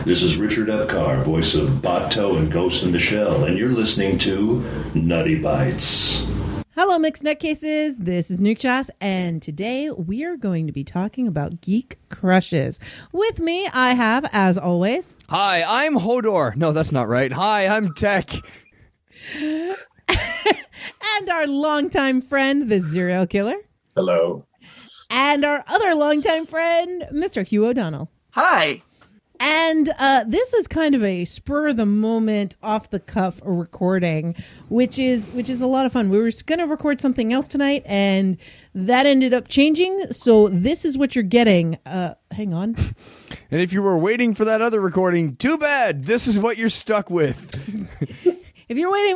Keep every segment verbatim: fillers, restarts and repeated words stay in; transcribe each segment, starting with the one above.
This is Richard Epcar, voice of Bato and Ghost in the Shell, and you're listening to Nutty Bites. Hello, Mixed Nutcases. This is Nuke Joss, and today we are going to be talking about geek crushes. With me, I have, as always... Hi, I'm Hodor. No, that's not right. Hi, I'm Tech. And our longtime friend, the Serial Killer. Hello. And our other longtime friend, Mister Hugh O'Donnell. Hi. And uh, this is kind of a spur-of-the-moment, off-the-cuff recording, which is which is a lot of fun. We were going to record something else tonight, and that ended up changing. So this is what you're getting. Uh, hang on. And if you were waiting for that other recording, too bad. This is what you're stuck with. If you're waiting...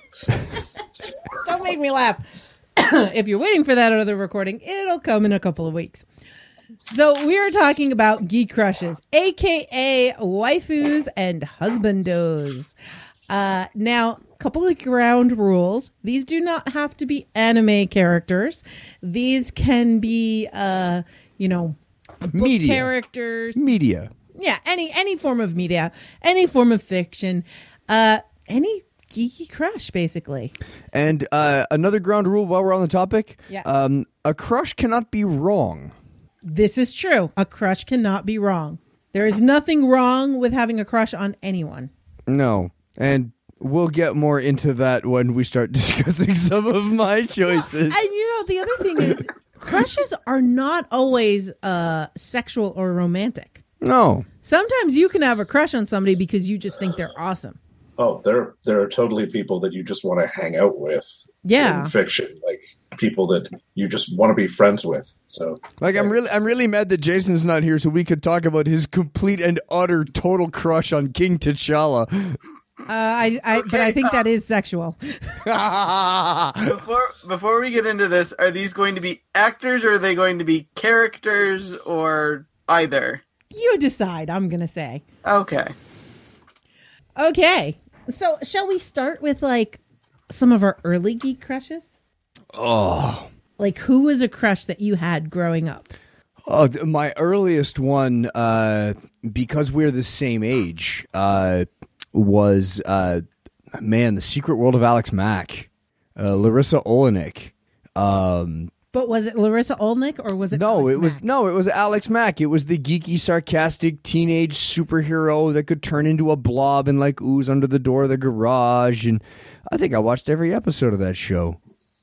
Don't make me laugh. If you're waiting for that other recording, it'll come in a couple of weeks. So we are talking about geek crushes, a k a waifus and husbandos. Uh, now, a couple of ground rules. These do not have to be anime characters. These can be, uh, you know, book Media. characters. Media. Yeah, any any form of media, any form of fiction, uh, any geeky crush, basically. And uh, another ground rule while we're on the topic. Yeah. Um, a crush cannot be wrong. This is true. A crush cannot be wrong. There is nothing wrong with having a crush on anyone. No. And we'll get more into that when we start discussing some of my choices. And you know, the other thing is, crushes are not always uh, sexual or romantic. No. Sometimes you can have a crush on somebody because you just think they're awesome. Oh, there there are totally people that you just want to hang out with. Yeah. In fiction, like people that you just want to be friends with. So, Like I'm really I'm really mad that Jason's not here so we could talk about his complete and utter total crush on King T'Challa. Uh, I, I, but I think that is sexual. Before before we get into this, are these going to be actors or are they going to be characters or either? You decide, I'm going to say. Okay. Okay. So shall we start with like some of our early geek crushes? Oh. Like who was a crush that you had growing up? Oh, th- my earliest one, uh, because we're the same age, uh, was, uh, man, The Secret World of Alex Mack, uh, Larissa Olenek. Um, But was it Larissa Olnick or was it no, Alex it was Mack? no, it was Alex Mack. It was the geeky, sarcastic teenage superhero that could turn into a blob and like ooze under the door of the garage. And I think I watched every episode of that show.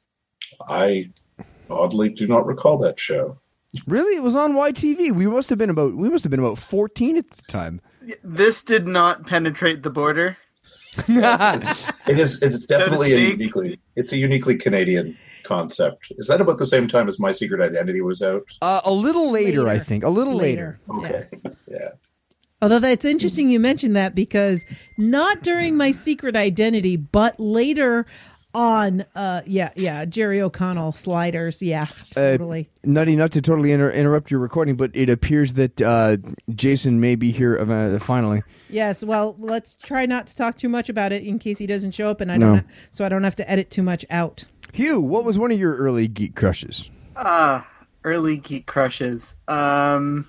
I oddly do not recall that show. Really, it was on Y T V. We must have been about we must have been about fourteen at the time. This did not penetrate the border. It's, it is. It's definitely a speak. uniquely. It's a uniquely Canadian concept. Is that about the same time as My Secret Identity was out? Uh, a little later, Later. I think. A little later. Okay. Yes. Yeah. Although that's interesting you mentioned that because not during My Secret Identity, but later on, uh, yeah, yeah, Jerry O'Connell sliders, yeah, totally. Uh, Nutty, not to totally inter- interrupt your recording, but it appears that uh, Jason may be here uh, finally. Yes, well, let's try not to talk too much about it in case he doesn't show up, and I No. don't, ha- so I don't have to edit too much out. Hugh, what was one of your early geek crushes? Ah, early geek crushes. Um,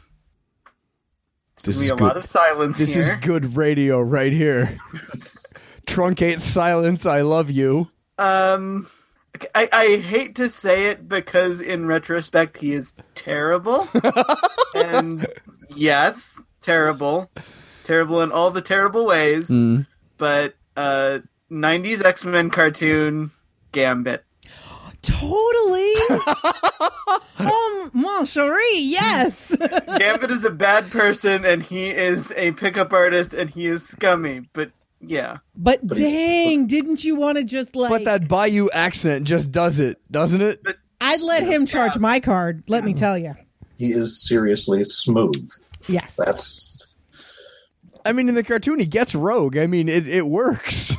This there's is gonna be a good. lot of silence This here. is good radio right here. Truncate silence, I love you. Um, I, I hate to say it because in retrospect he is terrible. And yes, terrible. Terrible in all the terrible ways. Mm. But uh, nineties X-Men cartoon, Gambit. Totally. Oh, mon chéri, yes. Gambit is a bad person and he is a pickup artist and he is scummy. But yeah. But, But he's- dang, didn't you want to just like... But that Bayou accent just does it, doesn't it? But I'd let him charge my card, let me tell you. He is seriously smooth. Yes. That's I mean, in the cartoon, he gets rogue. I mean, it, it works.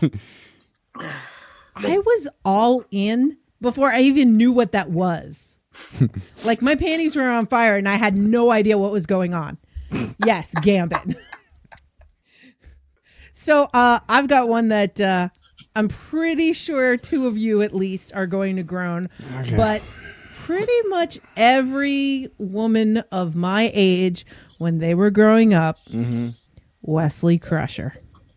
I was all in before I even knew what that was. Like, my panties were on fire and I had no idea what was going on. Yes, Gambit. So uh, I've got one that uh, I'm pretty sure two of you at least are going to groan. Okay. But pretty much every woman of my age when they were growing up Mm-hmm. Wesley Crusher.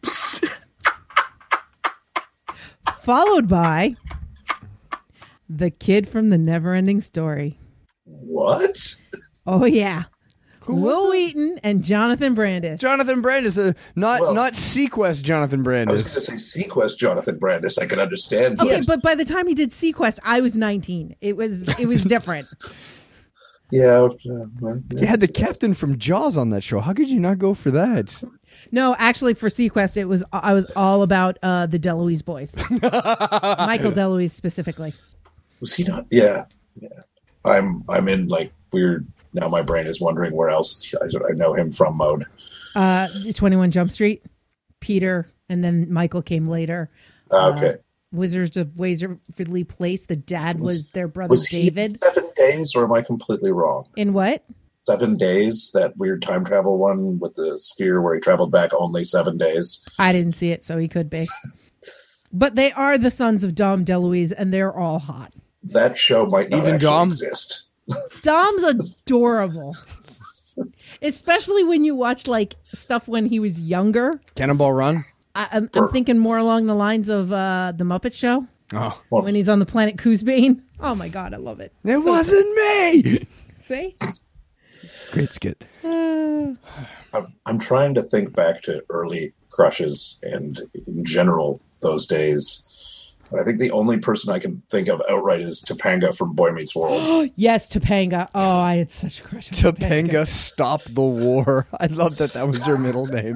Followed by the kid from the Neverending Story. What? Oh, yeah. was Will that? Wheaton and Jonathan Brandis. Jonathan Brandis, uh, not Well- not Sequest Jonathan I was Brandis. going to say Sequest Jonathan Brandis. I could understand. Okay, but but by the time he did Sequest, I was nineteen. It was it was different. yeah, uh, well, You had the captain from Jaws on that show. How could you not go for that? No, actually, for Sequest, it was I was all about uh, the DeLuise boys, Michael DeLuise specifically. Was he not? Yeah, yeah. I'm I'm in like weird. Now my brain is wondering where else I, I know him from. Mode. Uh, twenty-one Jump Street, Peter, and then Michael came later. Uh, okay. Wizards of Waverly Place. The dad was their brother Was he David. Seven Days, or am I completely wrong? In what? Seven Days, that weird time travel one with the sphere where he traveled back only seven days. I didn't see it, so he could be. But they are the sons of Dom DeLuise, and they're all hot. That show might not Even actually Dom? exist. Dom's adorable. Especially when you watch like stuff when he was younger. Cannonball Run? I, I'm, I'm thinking more along the lines of uh, the Muppet Show Oh. Well, when he's on the planet Coosbane. Oh my god, I love it. It So wasn't me! good. See? Great skit. Uh, I'm, I'm trying to think back to early crushes and in general those days. I think the only person I can think of outright is Topanga from Boy Meets World. yes, Topanga. Oh, I had such a crush on Topanga, stop the war. I love that that was her middle name.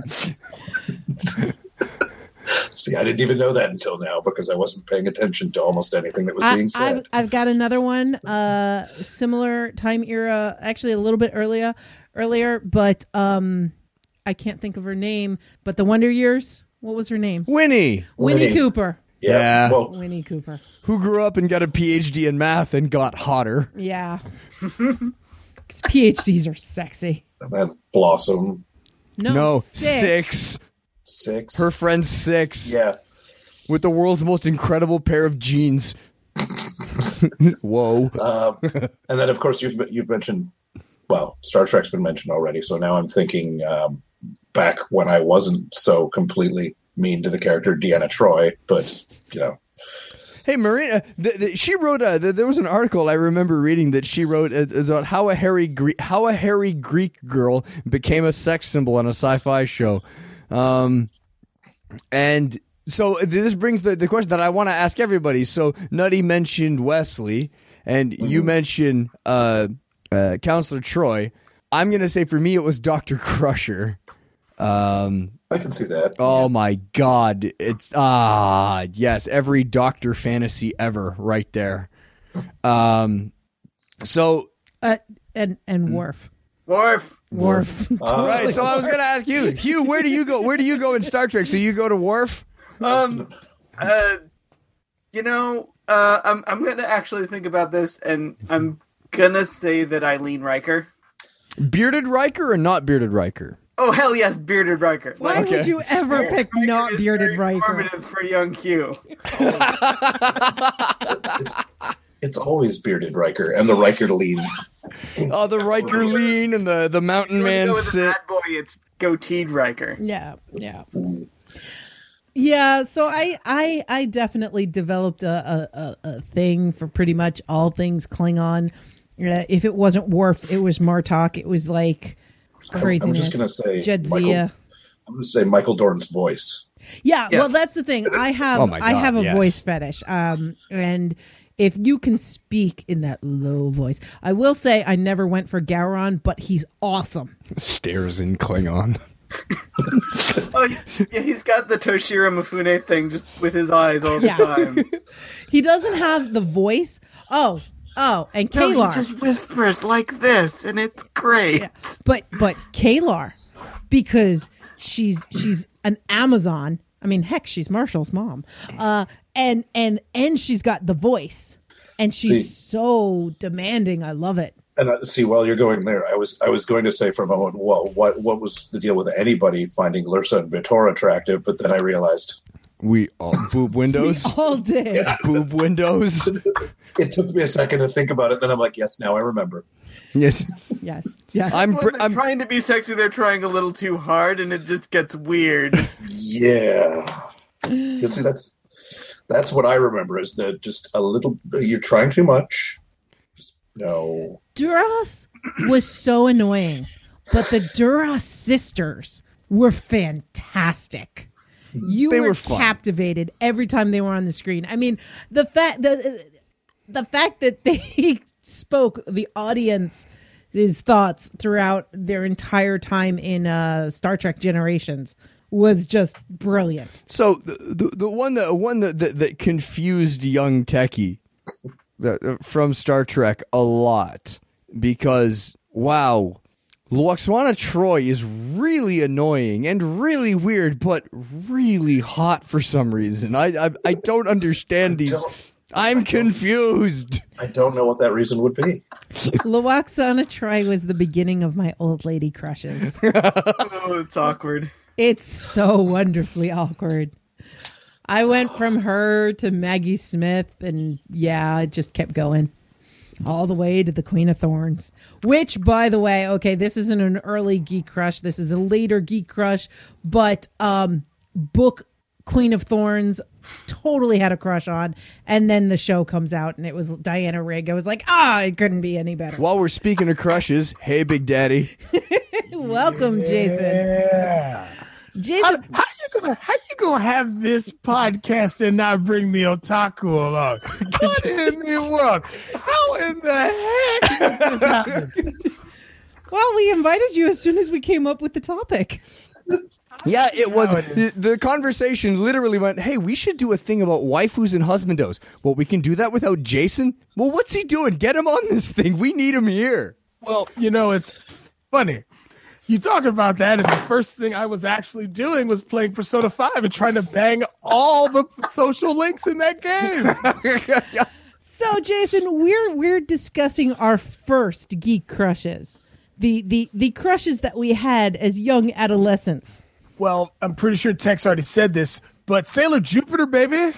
See, I didn't even know that until now because I wasn't paying attention to almost anything that was I, being I've, said. I've got another one, uh, similar time era, actually a little bit earlier, earlier, but um, I can't think of her name. But the Wonder Years, what was her name? Winnie, Winnie Winnie. Cooper. Yeah. Well, Winnie Cooper. who grew up and got a P H D in math and got hotter. Yeah. 'Cause P H Ds are sexy. and then Blossom No, No, six. six. six. Her friend Six. yeah. With the world's most incredible pair of jeans. Whoa. Um, and then, of course, you've you've mentioned, well, Star Trek's been mentioned already. So now I'm thinking um, back when I wasn't so completely mean to the character Deanna Troi, but you know, Hey, Marina, th- th- she wrote a. Th- there was an article I remember reading that she wrote uh, about how a hairy Gre- how a hairy Greek girl became a sex symbol on a sci-fi show, um, and so this brings the, the question that I want to ask everybody. So Nutty mentioned Wesley, and you mentioned uh, uh, Counselor Troy. I'm gonna say for me it was Doctor Crusher. Um, I can see that. Oh my God! It's ah yes, every Doctor fantasy ever, right there. Um, so Uh, and and Worf. Worf. Worf. Uh, right, so I was gonna ask you, Hugh, where do you go? Where do you go in Star Trek? So you go to Worf? Um, uh, you know, uh, I'm I'm gonna actually think about this, and I'm gonna say that Eileen Riker. Bearded Riker or not bearded Riker? Oh hell yes, bearded Riker. Why Okay. would you ever pick not is bearded very Riker? informative for young Hugh. it's, it's always bearded Riker and the Riker lean. Oh, the Riker lean and the the Mountain If you Man go with a sit. bad boy, it's goateed Riker. Yeah, yeah. Yeah, so I, I, I definitely developed a, a, a, a thing for pretty much all things Klingon. Uh, if it wasn't Worf, it was Martok. It was like craziness. I'm just gonna say Jadzia. Michael, I'm gonna say Michael Dorn's voice. Yeah, Yeah. well, that's the thing. I have Oh my I God, have a yes. voice fetish, um, and if you can speak in that low voice, I will say I never went for Gowron, but he's awesome. Stares in Klingon. Oh yeah, he's got the Toshiro Mifune thing just with his eyes all the Yeah. time. He doesn't have the voice. Oh, oh, and No, Kalar. he just whispers like this, and it's great. Yeah. But but Kalar, because she's she's an Amazon. I mean, heck, she's Marshall's mom. Uh, and and and she's got the voice, and she's See. so demanding. I love it. And uh, see, while you're going there, I was I was going to say for a moment, well, what what was the deal with anybody finding Lursa and Vitor attractive? But then I realized We all boob windows. All did. Boob windows. it took me a second to think about it. Then I'm like, yes, now I remember. Yes. Yes. Yes. I'm. When Br- they're I'm trying to be sexy, they're trying a little too hard, and it just gets weird. Yeah. You see, that's that's what I remember is that just a little. You're trying too much. Just, no. Duras was so annoying, but the Duras sisters were fantastic. You They were, were fun. captivated every time they were on the screen. I mean, the fact the the fact that they spoke the audience's thoughts throughout their entire time in uh, Star Trek Generations was just brilliant. So the the, the one that one that, that that confused young techie that, from Star Trek a lot because wow, Lwaxana Troy is really annoying and really weird, but really hot for some reason. I I, I don't understand these. don't- I'm confused. I don't know what that reason would be. Lwaxana Troy was the beginning of my old lady crushes. Oh, it's awkward. It's so wonderfully awkward. I went from her to Maggie Smith, and yeah, it just kept going all the way to the Queen of Thorns. Which, by the way, okay, this isn't an early geek crush. This is a later geek crush, but um, book Queen of Thorns totally had a crush on, and then the show comes out, and it was Diana Rigg. I was like, ah, it couldn't be any better. While we're speaking of crushes, hey, Big Daddy. Welcome, Jason. Yeah. Jason, How, how you gonna how you gonna have this podcast and not bring the otaku along? What in the world? How in the heck did this happen? well, we invited you as soon as we came up with the topic. Yeah, it was. How it The, is. the conversation literally went, hey, we should do a thing about waifus and husbandos. Well, we can do that without Jason? Well, what's he doing? Get him on this thing. We need him here. Well, you know, it's funny. You talk about that, and the first thing I was actually doing was playing Persona five and trying to bang all the social links in that game. So, Jason, we're we're discussing our first geek crushes, the the the crushes that we had as young adolescents. Well, I'm pretty sure Tex already said this, but Sailor Jupiter, baby.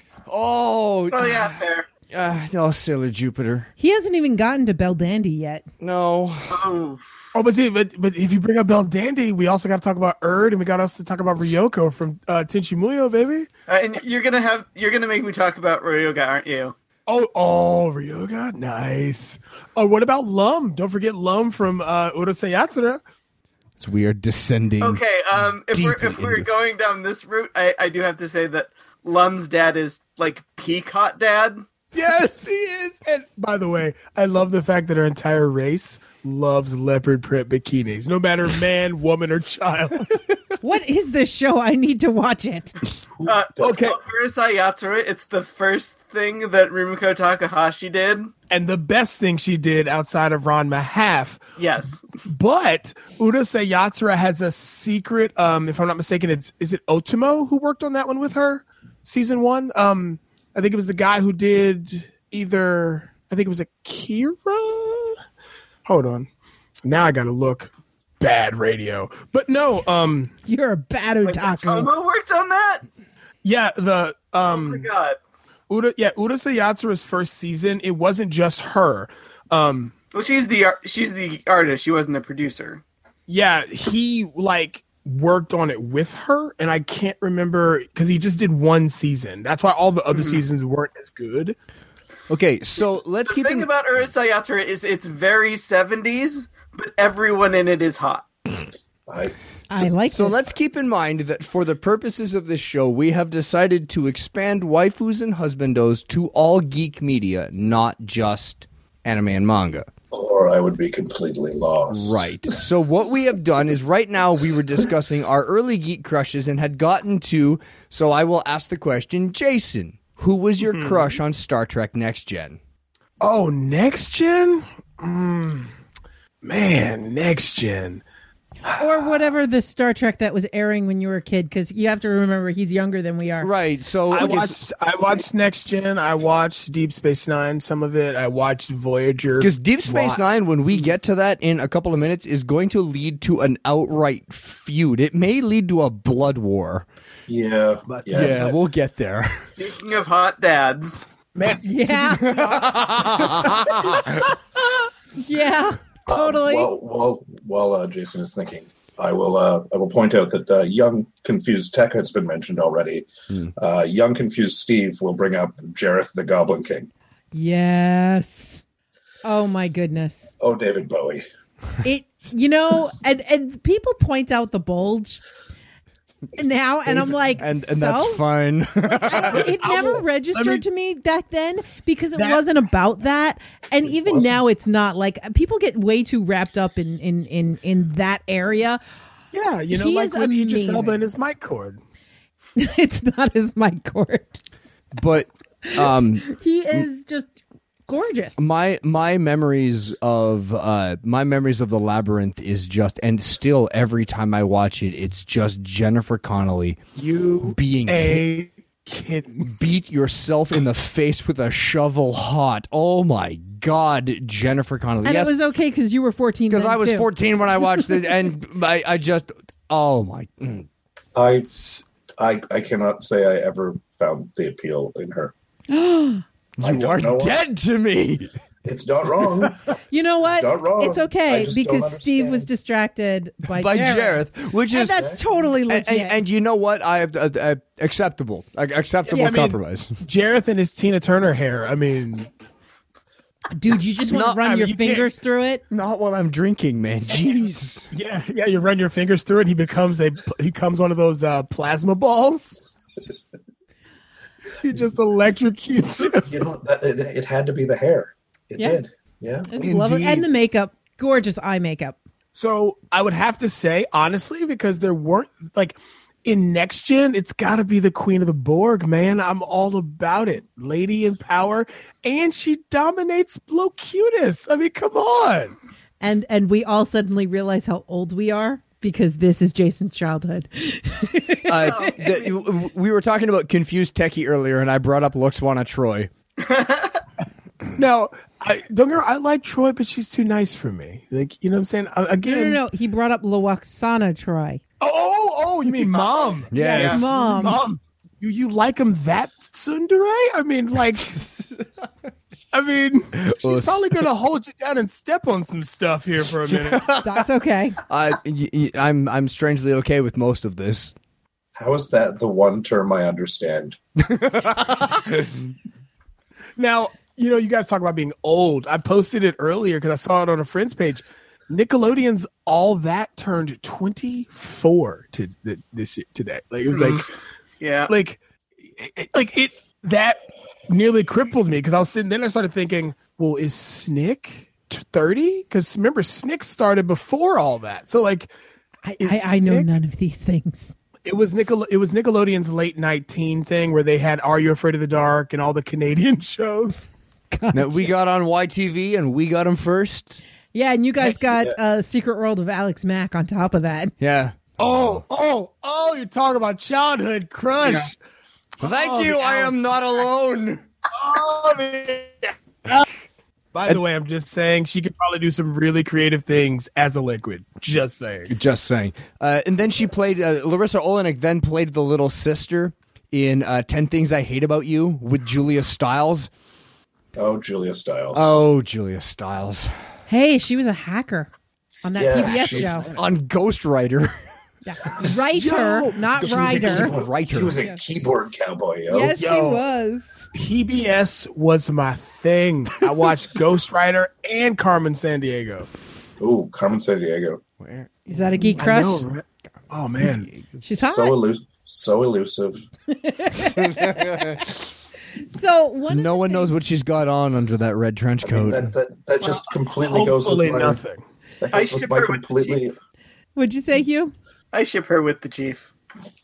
Oh, Oh yeah, fair. uh, no, Sailor Jupiter. He hasn't even gotten to Bell Dandy yet. No. Oh, Oh, but see, but but if you bring up Bell Dandy, we also got to talk about Erd, and we got to also talk about Ryoko from uh, Tenchi Muyo, baby. uh, and you're gonna have you're gonna make me talk about Ryoga, aren't you? Oh, oh, Ryoga, nice. Oh, what about Lum? Don't forget Lum from uh, Urusei Yatsura. It's weird descending. Okay, um, if we're Deeply if we're into- going down this route, I, I do have to say that Lum's dad is like peak hot dad. Yes, he is. And by the way, I love the fact that our entire race loves leopard print bikinis, no matter man, woman, or child. What is this show? I need to watch it. Uh, Okay. okay, Urusei Yatsura. It's the first thing that Rumiko Takahashi did. And the best thing she did outside of Ranma half. Yes. But Urusei Yatsura has a secret, um, if I'm not mistaken, it's is it Otomo who worked on that one with her? Season one? Um, I think it was the guy who did either I think it was Akira. Hold on. Now I gotta look. Bad radio. But no, um You're a bad Wait, otaku. Tomo worked on that. yeah, the Oh my um god. Ura, yeah, Urusei Yatsura's first season, it wasn't just her. Um Well, she's the ar- she's the artist. She wasn't the producer. yeah, he like worked on it with her, and I can't remember because he just did one season. That's why all the other seasons weren't as good. Okay, so let's The keep thing in about Urusei Yatsura is it's very seventies, but everyone in it is hot. I I like So this. let's keep in mind that for the purposes of this show, we have decided to expand waifus and husbandos to all geek media, not just anime and manga. or I would be completely lost. Right. So what we have done is right now we were discussing our early geek crushes and had gotten to, so I will ask the question, Jason, who was your crush on Star Trek Next Gen? Oh, next gen? Mm, man, next gen. or whatever the Star Trek that was airing when you were a kid, because you have to remember he's younger than we are. Right. So I okay, so- watched I watched Next Gen, I watched Deep Space Nine, some of it. I watched Voyager. Because Deep Space Wa- Nine, when we get to that in a couple of minutes, is going to lead to an outright feud. It may lead to a blood war. Yeah, But- yeah. Yeah, we'll get there. Speaking of hot dads, Man, Yeah. Yeah, totally. Um, while while, while uh, Jason is thinking, I will uh, I will point out that uh, young confused Tech has been mentioned already. Hmm. Uh, young confused Steve will bring up Jareth the Goblin King. Yes. Oh my goodness. Oh, David Bowie. It, you know, and, and people point out the bulge now, and I'm like, And and so? that's fine. I don't- it I never will- registered let me- to me back then because it That- wasn't about that, and It even wasn't. now it's not. Like people get way too wrapped up in in in in that area. Yeah, you know, He like is with Idris amazing. Elba and his mic cord. It's not his mic cord. But um, He is just gorgeous. my my memories of uh, my memories of the Labyrinth is just, and still every time I watch it, it's just Jennifer Connelly You being a kitten. beat yourself in the face with a shovel hot. Oh my God, Jennifer Connelly. And yes, it was okay because you were fourteen. because then, I was too. fourteen when I watched it, and I, I just, oh my. mm. I, I I cannot say I ever found the appeal in her. I You don't are know why. dead to me. It's not wrong. You know what? Not wrong. It's I okay just because don't Steve was understand. distracted by, By Jareth. Jareth, which And is that's totally and, legit. and, and you know what? I uh, uh, acceptable, uh, acceptable Yeah, I mean- compromise. Jareth and his Tina Turner hair. I mean, Dude, you just want No, to run I mean, your you can't- fingers through it? Not while I'm drinking, man. Jeez. yeah, yeah. You run your fingers through it. He becomes a he becomes one of those uh, plasma balls. He just electrocutes you. You know, that, it, it had to be the hair. It Yeah. did. Yeah. It's lovely. Indeed. And the makeup. Gorgeous eye makeup. So I would have to say, honestly, because there weren't like in next gen, it's got to be the Queen of the Borg, man. I'm all about it. Lady in power, and she dominates Locutus. I mean, come on. And and we all suddenly realize how old we are because this is Jason's childhood. Uh, the, we were talking about confused techie earlier, and I brought up Luxwana Troy. Now, I don't get me wrong, I like Troy, but she's too nice for me. Like, you know what I'm saying? Uh, No, again, no, no. He brought up Lawaksana Troy. Oh, oh, you mean mom? Yes. Mom. mom. You you like him that tsundere? I mean, like, I mean, she's Us. probably gonna hold you down and step on some stuff here for a minute. That's okay. Uh, y- y- I'm I'm strangely okay with most of this. How is that the one term I understand? Now, you know, you guys talk about being old. I posted it earlier because I saw it on a friend's page. Nickelodeon's All That turned twenty-four to th- this year, today. Like it was like, Yeah. like, it, like it that nearly crippled me because I was sitting. Then I started thinking, well, is Snick thirty? Because remember, Snick started before All That. So like, I, Is I, I know Snick- none of these things. it was Nickel. It was Nickelodeon's late night teen thing where they had Are You Afraid of the Dark and all the Canadian shows. Now, we got on Y T V, and we got him first. Yeah, and you guys got yeah. uh, Secret World of Alex Mack on top of that. Yeah. Oh, oh, oh! You're talking about childhood crush. Thank Oh, you. the I am Alex. not alone. Oh, man. By the way, I'm just saying she could probably do some really creative things as a liquid. Just saying. Just saying. Uh, and then she played. Uh, Larissa Olenek then played the little sister in uh, Ten Things I Hate About You with Julia Stiles. Oh, Julia Stiles. Oh, Julia Stiles Hey, she was a hacker on that Yeah, P B S she- show. on Ghost Rider. Yeah. Writer, Yo, not She was a writer. keyboard- Writer. She was a keyboard cowboy, yo. Yes, she Yo. was. P B S was my thing. I watched Ghost Rider and Carmen Sandiego. Ooh, Carmen Sandiego. Is that a geek I crush? know, right? Oh man, She's hot. So elusive. So elusive. So one of No the one knows things- what she's got on under that red trench I mean, coat. that, that, that just completely goes with hopefully my, nothing. that I goes with ship my her with the completely. What'd you say, Hugh? I ship her with the chief.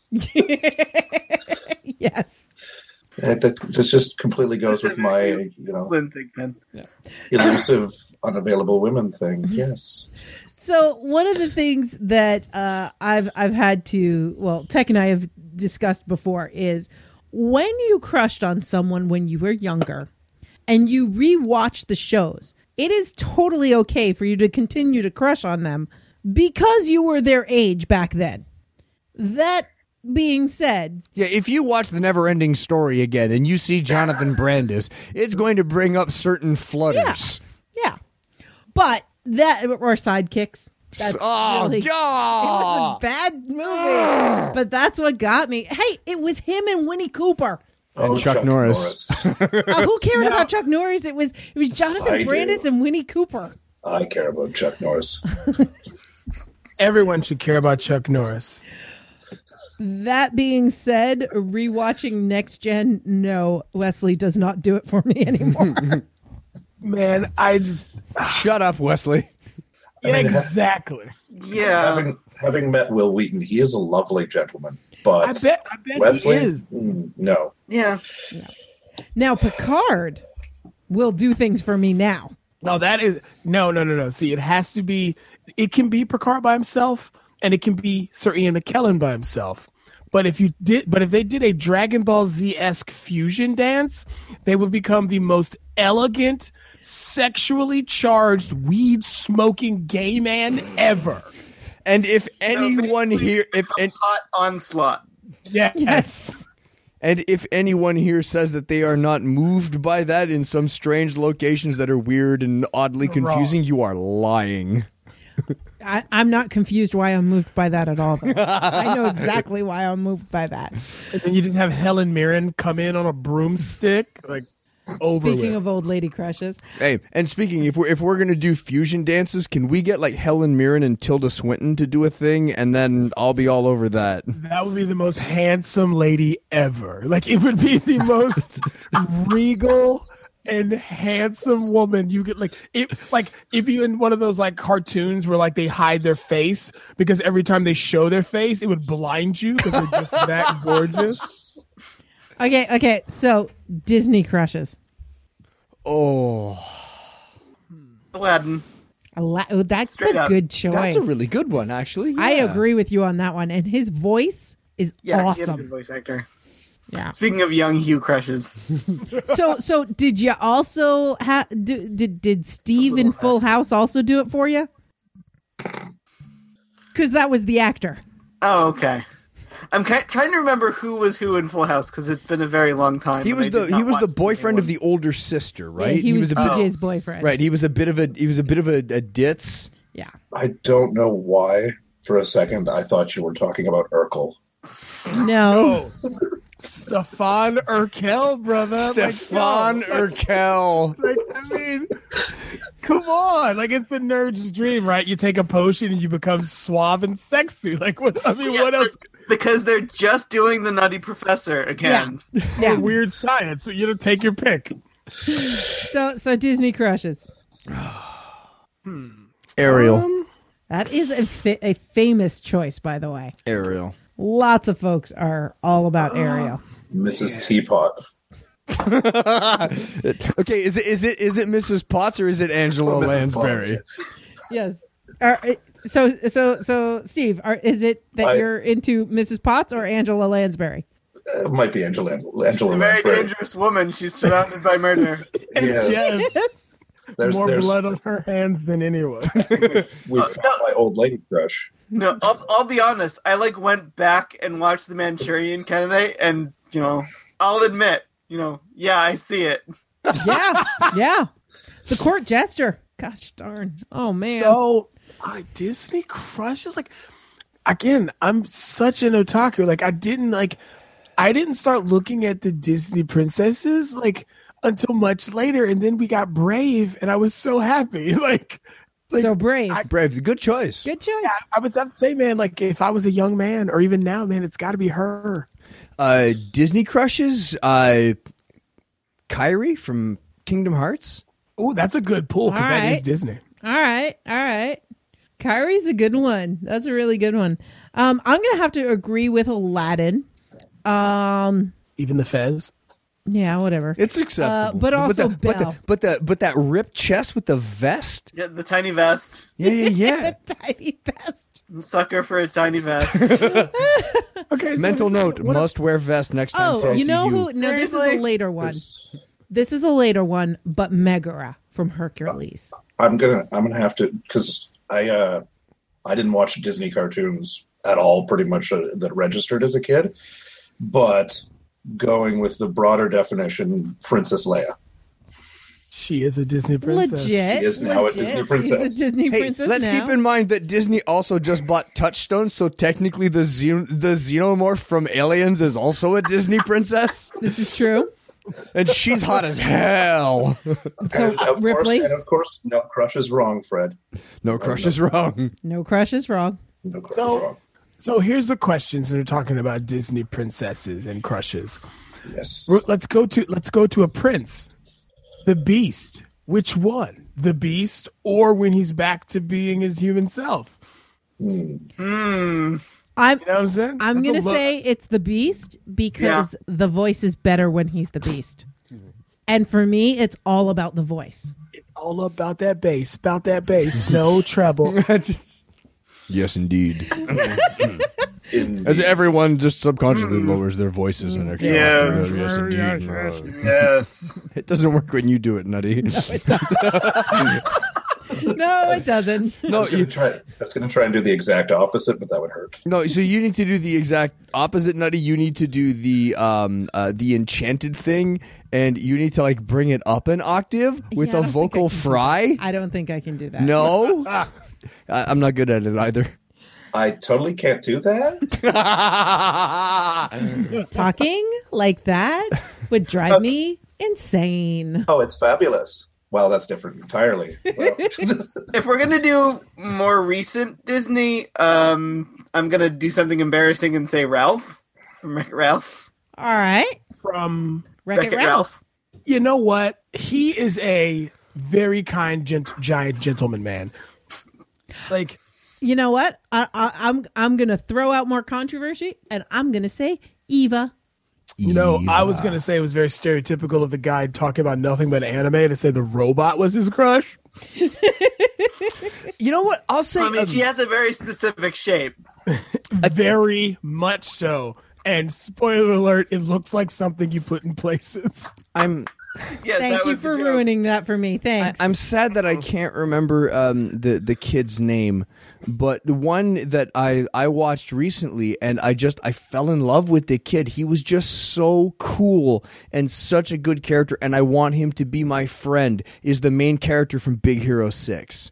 Yes. That, that just just completely goes with my, you know, Lynn Thigpen. elusive, unavailable women thing. Yes. So one of the things that uh, I've I've had to well, Tech and I have discussed before is when you crushed on someone when you were younger and you rewatch the shows, it is totally okay for you to continue to crush on them because you were their age back then. That being said, Yeah, if you watch The Never-Ending Story again and you see Jonathan Brandis, it's going to bring up certain flutters. yeah. But that or sidekicks. That's oh, really, God. it was a bad movie, but that's what got me. Hey, it was him and Winnie Cooper. Oh, Chuck Chuck Norris. Norris. Uh, who cared about Chuck Norris? It was it was Jonathan I Brandis do. and Winnie Cooper. I care about Chuck Norris. Everyone should care about Chuck Norris. That being said, rewatching Next Gen, no, Wesley does not do it for me anymore. Man, I just Shut up, Wesley. yeah, mean, exactly. Yeah. having having met Will Wheaton, he is a lovely gentleman. But I bet I bet Wesley, he is. Mm, no. Yeah. Now Picard will do things for me now. No, that is no, no, no, no. See, it has to be. It can be Picard by himself, and it can be Sir Ian McKellen by himself. But if you did, but if they did a Dragon Ball Z-esque fusion dance, they would become the most elegant, sexually charged, weed smoking gay man ever. And if anyone basically, here, if a and, hot onslaught. Yes. Yes. and if anyone here says that they are not moved by that in some strange locations that are weird and oddly You're confusing, you are lying. I, I'm not confused why I'm moved by that at all. Though. I know exactly why I'm moved by that. And then you just have Helen Mirren come in on a broomstick, like over Speaking with. of old lady crushes, Hey, and speaking, if we're if we're gonna do fusion dances, can we get like Helen Mirren and Tilda Swinton to do a thing, and then I'll be all over that. That would be the most handsome lady ever. Like, it would be the most regal and handsome woman you could, like, it, like, if you in one of those, like, cartoons where, like, they hide their face because every time they show their face, it would blind you because they're just that gorgeous. okay, okay. So Disney crushes. Oh, Aladdin. Ala- oh, that's Straight a up. good choice. that's a really good one, actually. I Yeah. agree with you on that one, and his voice is Yeah, he had a good awesome. voice actor. Yeah. Speaking of young Hugh crushes, So, so did you also have? Do, did did Steve in Full House also do it for you? Because that was the actor. oh okay. I'm ki- trying to remember who was who in Full House because it's been a very long time. He and was I the did not he was the watch boyfriend of new the older sister, right? Yeah, he, was, a bit, T J's boyfriend. right. He was a bit of a he was a bit of a, a ditz. Yeah. I don't know why. For a second, I thought you were talking about Urkel. No. Stefan Urkel, brother. Stefan like, yo, Urkel. Like, I mean, come on. Like, it's the nerd's dream, right? You take a potion and you become suave and sexy. Like, what? I mean, Yeah, what else? because they're just doing the Nutty Professor again. Yeah. Weird science. So, you know, take your pick. So, so Disney crushes. Ariel. Um, That is a fa- a famous choice, by the way. Ariel. Lots of folks are all about Ariel. Missus Teapot. Okay, is it is it is it Missus Potts or is it Angela Oh, Missus Lansbury? Potts. Yes. Are, so, so, so, Steve, are, is it that I- you're into Missus Potts or Angela Lansbury? It might be Angela Angela She's a very Lansbury. dangerous woman. She's surrounded by murder. Yes. yes. Yes. There's, More there's, blood on her hands than anyone. we've Uh, got no. my old lady crush. No, I'll, I'll be honest. I like went back and watched the Manchurian Candidate, and you know, I'll admit, you know, yeah, I see it. Yeah. Yeah. The court jester. Gosh darn. Oh, man. So, uh, Disney crushes, like, again, I'm such an otaku. Like, I didn't, like, I didn't start looking at the Disney princesses, like, until much later. And then we got Brave, and I was so happy. Like, like so brave. I- Brave, good choice. Good choice. I, I would have to say, man, like, if I was a young man, or even now, man, it's got to be her. Uh, Disney crushes. Uh, Kyrie from Kingdom Hearts. Oh, that's a good pull, because All that is right. Disney. All right. All right. Kyrie's a good one. That's a really good one. Um, I'm going to have to agree with Aladdin. Um, Even the Fez. yeah, whatever. It's acceptable, Uh, but also the, but, the, Belle. but the but that ripped chest with the vest. Yeah, the tiny vest. Yeah, yeah, yeah. Tiny best. I'm a sucker for a tiny vest. Okay, so Mental what- note: what- must wear vest next time. Oh, say I you see know you. who? No, this is a Seriously? later one. This- This is a later one, but Megara from Hercules. I'm gonna I'm gonna have to because I uh I didn't watch Disney cartoons at all, pretty much uh, that registered as a kid, but going with the broader definition, Princess Leia. She is a Disney princess. Legit. She is now a legit. Disney She's princess. a Disney Hey, princess let's now. keep in mind that Disney also just bought Touchstone, so technically the Xen- the xenomorph from Aliens is also a Disney princess, This is true. and she's hot as hell. So and of Ripley, course, and of course, no crush is wrong, Fred. No crush is wrong. no crush is wrong. No crush So- is wrong. So here's the questions that are talking about Disney princesses and crushes. Yes. Ru- Let's go to let's go to a prince, the Beast. Which one, the Beast, or when he's back to being his human self? I'm You know what I'm saying? I'm That's gonna a lo- say it's the Beast because the voice is better when he's the Beast. And for me, it's all about the voice. it's all about that bass, about that bass, no treble. Yes, indeed. In As everyone just subconsciously lowers their voices and extra. Yes. Yes, indeed. Yes. It doesn't work when you do it, Nutty. No, it doesn't. No, I was gonna you, try. I was going to try and do the exact opposite, but that would hurt. no. So you need to do the exact opposite, Nutty. You need to do the um uh, the enchanted thing, and you need to like bring it up an octave with Yeah, I a don't think I vocal can do fry. I don't think I can do that. No, I, I'm not good at it either. I totally can't do that. Talking like that would drive me insane. Oh, it's fabulous. Well, that's different entirely. Well, If we're gonna do more recent Disney, um, I'm gonna do something embarrassing and say Ralph from Wreck-It Ralph. All right. From Wreck-It Ralph. you know what? He is a very kind, gent- giant gentleman man. Like, You know what? I, I, I'm I'm gonna throw out more controversy, and I'm gonna say Eva. you know, I was gonna say it was very stereotypical of the guy talking about nothing but anime to say the robot was his crush. You know what? I'll say. I mean, um, she has a very specific shape. Very much so. And spoiler alert, it looks like something you put in places. I'm. Yes, Thank that you was the for joke. ruining that for me. I, Thanks. I'm sad that I can't remember um, the the kid's name, but the one that I I watched recently, and I just I fell in love with the kid. He was just so cool and such a good character, and I want him to be my friend. Is the main character from Big Hero Six?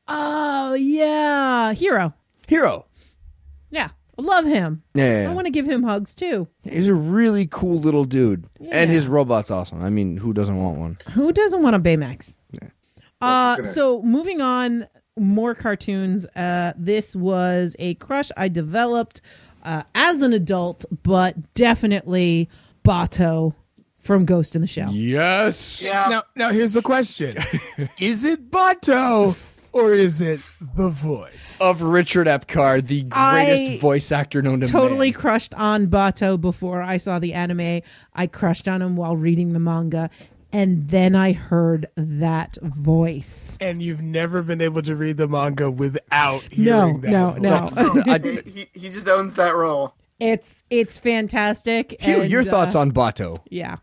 Oh yeah, hero. Hero. Yeah, I love him. Yeah, I want to give him hugs too. he's a really cool little dude, Yeah. and his robot's awesome. I mean, who doesn't want one? Who doesn't want a Baymax? Uh, we're gonna- so moving on, more cartoons. Uh, this was a crush I developed uh, as an adult, but definitely Bato from Ghost in the Shell. Yes. Yeah. Now, now here's the question: is it Bato or is it the voice? Of Richard Epcar, the greatest I voice actor known to Totally man. crushed on Bato before I saw the anime. I crushed on him while reading the manga, and then I heard that voice. And you've never been able to read the manga without No, hearing that. no, voice. no. I- he, he just owns that role. It's it's fantastic. Hugh, and, your thoughts uh, on Bato? Yes.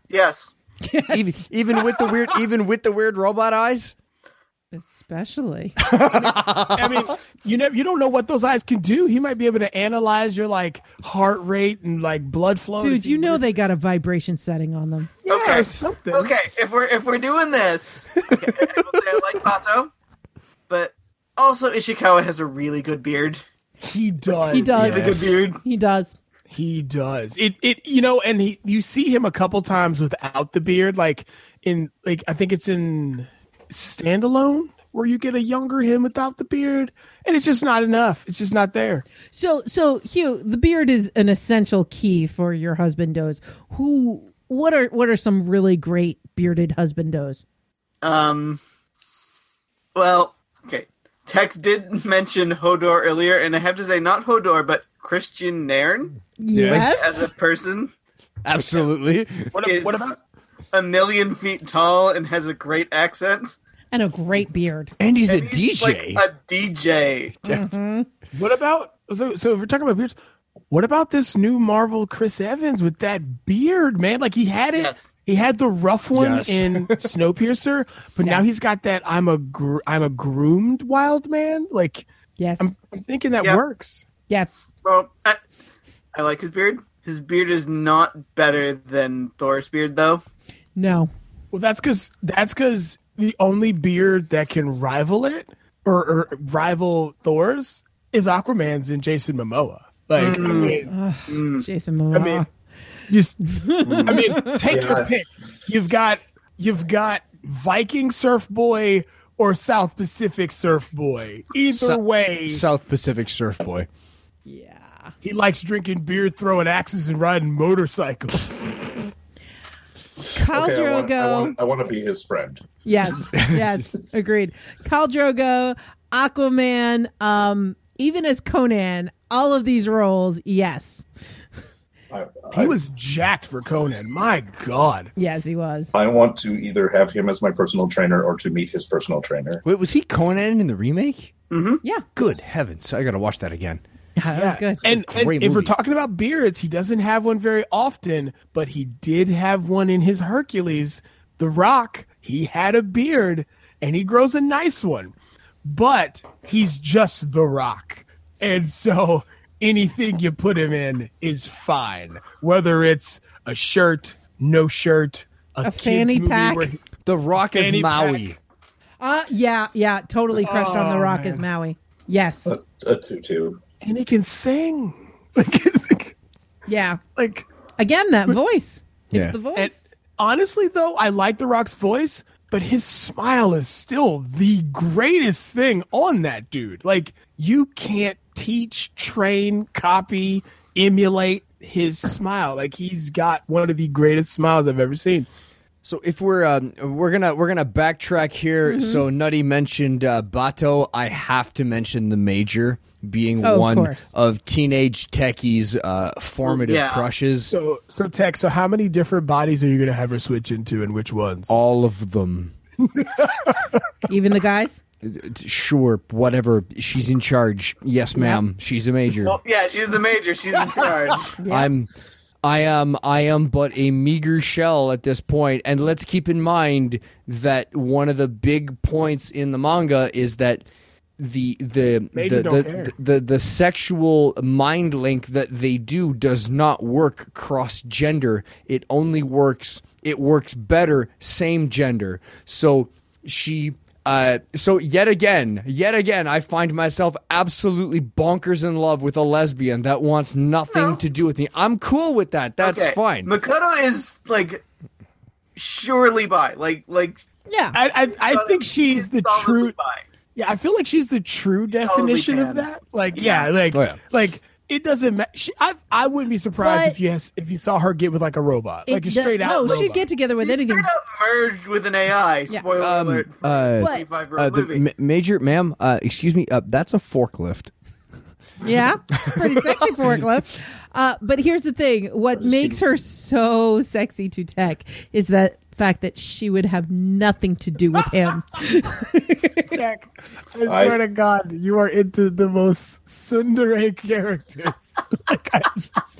Even even with the weird even with the weird robot eyes? especially. I mean, you never, you don't know what those eyes can do. He might be able to analyze your like heart rate and like blood flow. to Dude, see you know what- they got a vibration setting on them. yeah, Okay. something. Okay, if we're if we're doing this, okay, I will say I like Bato, but also Ishikawa has a really good beard. He does. He does. Really good beard. He does. He does. It it you know, and he you see him a couple times without the beard, like in like I think it's in Standalone where you get a younger him without the beard, and it's just not enough. It's just not there. So so Hugh, the beard is an essential key for your husbandos. Who what are what are some really great bearded husbandos? Um. Well, okay. Tech did mention Hodor earlier, and I have to say, not Hodor, but Christian Nairn Yes. as a person. Absolutely. What, Is what about a million feet tall and has a great accent. And a great beard. And he's a And he's D J. like a D J. what about so so if we're talking about beards, what about this new Marvel Chris Evans with that beard, man? Like he had it. Yes. He had the rough one Yes. in Snowpiercer, but now he's got that I'm a gr- I'm a groomed wild man. Like Yes. I'm, I'm thinking that Yep. works. yeah. Well, I, I like his beard. His beard is not better than Thor's beard, though. No. Well, that's because that's because the only beard that can rival it or, or rival Thor's is Aquaman's and Jason Momoa. Like, Mm. I mean, Mm. Jason Momoa. I mean, just, I mean, take Yeah. your pick. You've got, you've got Viking Surf Boy or South Pacific Surf Boy. Either Sou- way, South Pacific Surf Boy. yeah. he likes drinking beer, throwing axes, and riding motorcycles. Khal Okay, I want, I, Drogo. want, I want to be his friend. Yes, yes, agreed. Khal Drogo, Aquaman, um, even as Conan, all of these roles, yes. I, He I, was jacked for Conan. My God. Yes, he was. I want to either have him as my personal trainer or to meet his personal trainer. Wait, was he Conan in the remake? Yeah, Good heavens. I got to watch that again. yeah that was good. And, and Great if we're movie. talking about beards, he doesn't have one very often, but he did have one in his Hercules. The Rock, he had a beard, and he grows a nice one. But he's just The Rock. And so anything you put him in is fine. Whether it's a shirt, no shirt, a, A kid's fanny movie pack. where he- The Rock as Fanny Maui. pack. Uh, yeah, yeah, totally crushed on The Oh, Rock man. as Maui. Yes, A, a tutu. and he can sing. Like, yeah. like Again, that voice. Yeah. It's the voice. And honestly, though, I like The Rock's voice, but his smile is still the greatest thing on that dude. Like, you can't teach, train, copy, emulate his smile. Like, he's got one of the greatest smiles I've ever seen. So if we're um, we're gonna we're gonna backtrack here. Mm-hmm. So Nutty mentioned uh, Bato. I have to mention the Major being Oh, of one course. of teenage techies' uh, formative Yeah. crushes. So, so Tech, so how many different bodies are you going to have her switch into, and which ones? All of them. Even the guys. Sure, whatever. She's in charge. Yes, ma'am. She's a major. Well, yeah, she's the major. She's in charge. I'm I am I am but a meager shell at this point, and let's keep in mind that one of the big points in the manga is that the the Major the don't the, care. the, the the sexual mind link that they do does not work cross gender. It only works it works better same gender. So she Uh, so yet again, yet again, I find myself absolutely bonkers in love with a lesbian that wants nothing No. to do with me. I'm cool with that. That's Okay, fine. Makoto is like surely bi. Like like Yeah. I, I, I think she's the solidly true. bi. Yeah, I feel like she's the true definition of can. that. Like, yeah, like, Oh, yeah. like it doesn't matter. I, I wouldn't be surprised But- if you has, if you saw her get with like a robot, like a It- straight out. No, robot. she'd get together with She anything. straight up merged with an A I. Yeah. Spoiler Um, alert. For uh, a What? twenty-five year Uh, old the movie. ma- major, ma'am, uh, excuse me, uh, that's a forklift. Yeah, pretty sexy forklift. Uh, but here's the thing: what makes her so sexy to Tech is that fact that she would have nothing to do with him. Jack, I swear I- to God, you are into the most tsundere characters. Like, I just,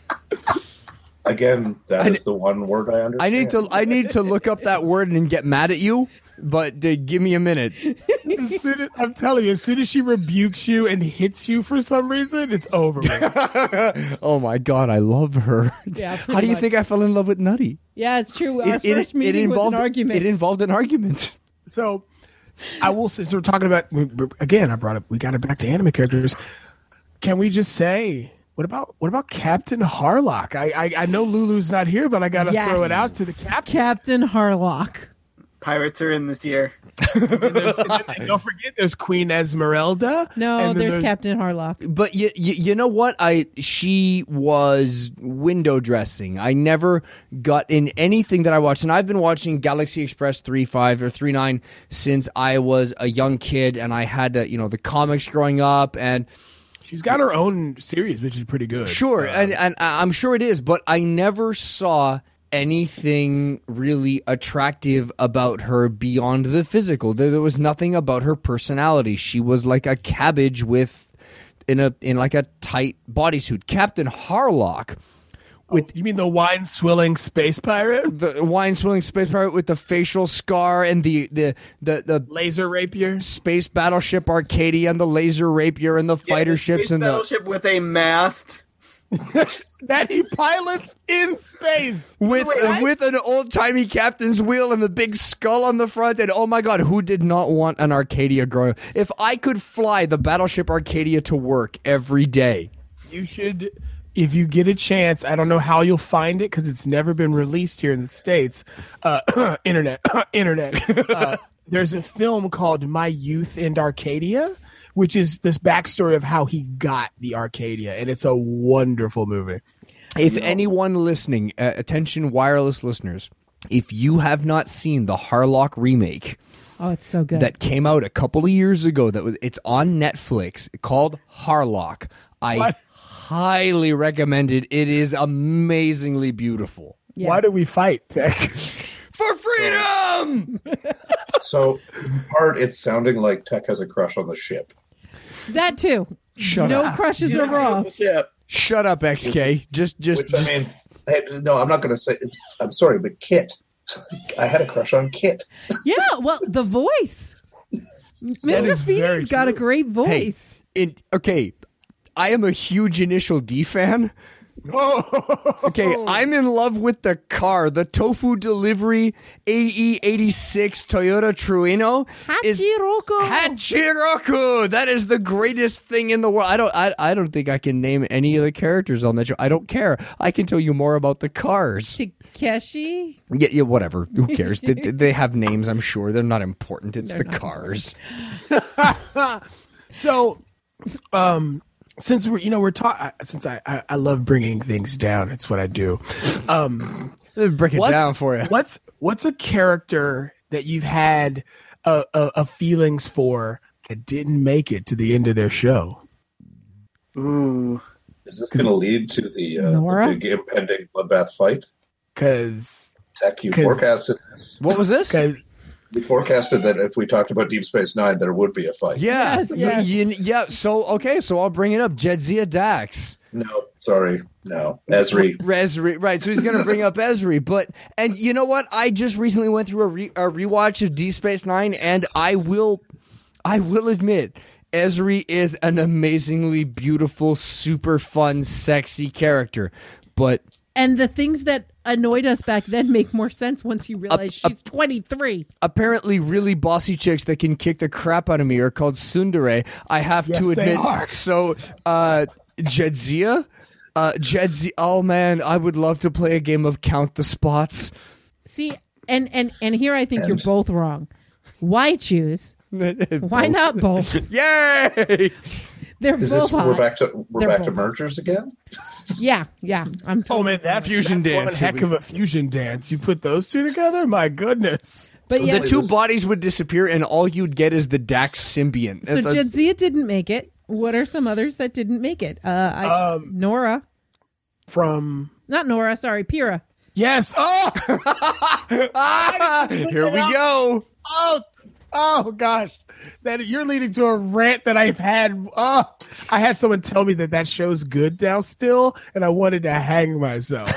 Again, that I is the one word I understand. I need to, I need to look up that word and get mad at you, but uh, give me a minute. as soon as, I'm telling you, as soon as she rebukes you and hits you for some reason, it's over. With. Oh my god, I love her. Yeah, How pretty do you much. think I fell in love with Nutty? Yeah, it's true. Our It, it, first it meeting involved was an argument. It involved an argument. So, I will say, so we're talking about we- we- again. I brought up. We got it back to anime characters. Can we just say? What about what about Captain Harlock? I I, I know Lulu's not here, but I got to Yes. throw it out to the captain. Captain Harlock. Pirates are in this year. And there's- and then- and don't forget, there's Queen Esmeralda. No, and then there's, Captain Harlock. But you, you, you know what? I she was window dressing. I never got in anything that I watched, and I've been watching Galaxy Express three five or three nine since I was a young kid, and I had to, you know the comics growing up, and She's got her own series, which is pretty good. sure, Um, and and I'm sure it is, but I never saw anything really attractive about her beyond the physical. There, there was nothing about her personality. She was like a cabbage with in a in like a tight bodysuit. Captain Harlock, with you mean the wine swilling space pirate, the wine swilling space pirate with the facial scar and the the the, the laser rapier? space battleship Arcadia and the laser rapier and the fighter Yeah, ships space and the battleship with a mast. that he pilots in space with Wait, uh, I- with an old timey captain's wheel and the big skull on the front. And oh my god, who did not want an Arcadia growing up? If I could fly the battleship Arcadia to work every day, You should, if you get a chance. I don't know how you'll find it because it's never been released here in the States. Uh, internet, internet. Uh, there's a film called My Youth in Arcadia, which is this backstory of how he got the Arcadia, and it's a wonderful movie. if anyone listening, uh, attention wireless listeners, if you have not seen the Harlock remake Oh, it's so good. that came out a couple of years ago, that was it's on Netflix called Harlock, I What? highly recommend it. It is amazingly beautiful. Yeah. Why do we fight, Tech? For freedom! So, in part, it's sounding like Tech has a crush on the ship. That too. Shut no up. crushes are wrong. Yeah. Shut up, X K. Just, just, Which, just I mean, hey, no, I'm not going to say. I'm sorry, but Kit. I had a crush on Kit. Yeah, well, the voice. Mister is very Feeney's got a true. great voice. in, okay. I am a huge Initial D fan. Okay, I'm in love with the car. The Tofu Delivery A E eighty-six Toyota Trueno is Hachiroku. Hachiroku. That is the greatest thing in the world. I don't I, I don't think I can name any of the characters on that show. I don't care. I can tell you more about the cars. Takeshi. Yeah, yeah, whatever. Who cares? they, they have names, I'm sure. They're not important. It's They're the not cars. So, um, since we're you know we're talking, since I, I I love bringing things down, it's what I do. Um, Let me break it what's, down for you. What's what's a character that you've had a, a, a feelings for that didn't make it to the end of their show? Ooh. Is this going to lead to the, uh, Nora? the big impending bloodbath fight? Because Tech, you 'Cause- forecasted this. What was this? You forecasted that if we talked about Deep Space Nine, there would be a fight. Yeah, Yes, y- yes. y- yeah. So okay, so I'll bring it up. Jadzia Dax, No, sorry, no. Ezri. Resri, right? So he's gonna bring up Ezri, but and you know what? I just recently went through a, re, a rewatch of Deep Space Nine, and I will, I will admit, Ezri is an amazingly beautiful, super fun, sexy character, but. And the things that annoyed us back then make more sense once you realize Uh, uh, she's twenty-three. Apparently, really bossy chicks that can kick the crap out of me are called tsundere. I have Yes, to they admit. are. So, uh, Jadzia, uh, Jadzia. Oh man, I would love to play a game of Count the Spots. See, and and and here I think you're And- both wrong. Why choose? Why not both? Yay! They're Is both this we're hot. back to we're They're back to both. mergers again? Yeah, yeah. I'm. oh Totally. man, that's Fusion that's dance. one heck of a fusion dance. You put those two together, my goodness. But yeah, The two bodies would disappear, and all you'd get is the Dax symbiont. so It's a- Jadzia didn't make it. What are some others that didn't make it? Uh, I, Um, Nora, From not Nora. Sorry, Pyrrha. yes, oh, Ah, here we go. oh, oh gosh, that you're leading to a rant that I've had. Oh, I had someone tell me that that show's good now still, and I wanted to hang myself.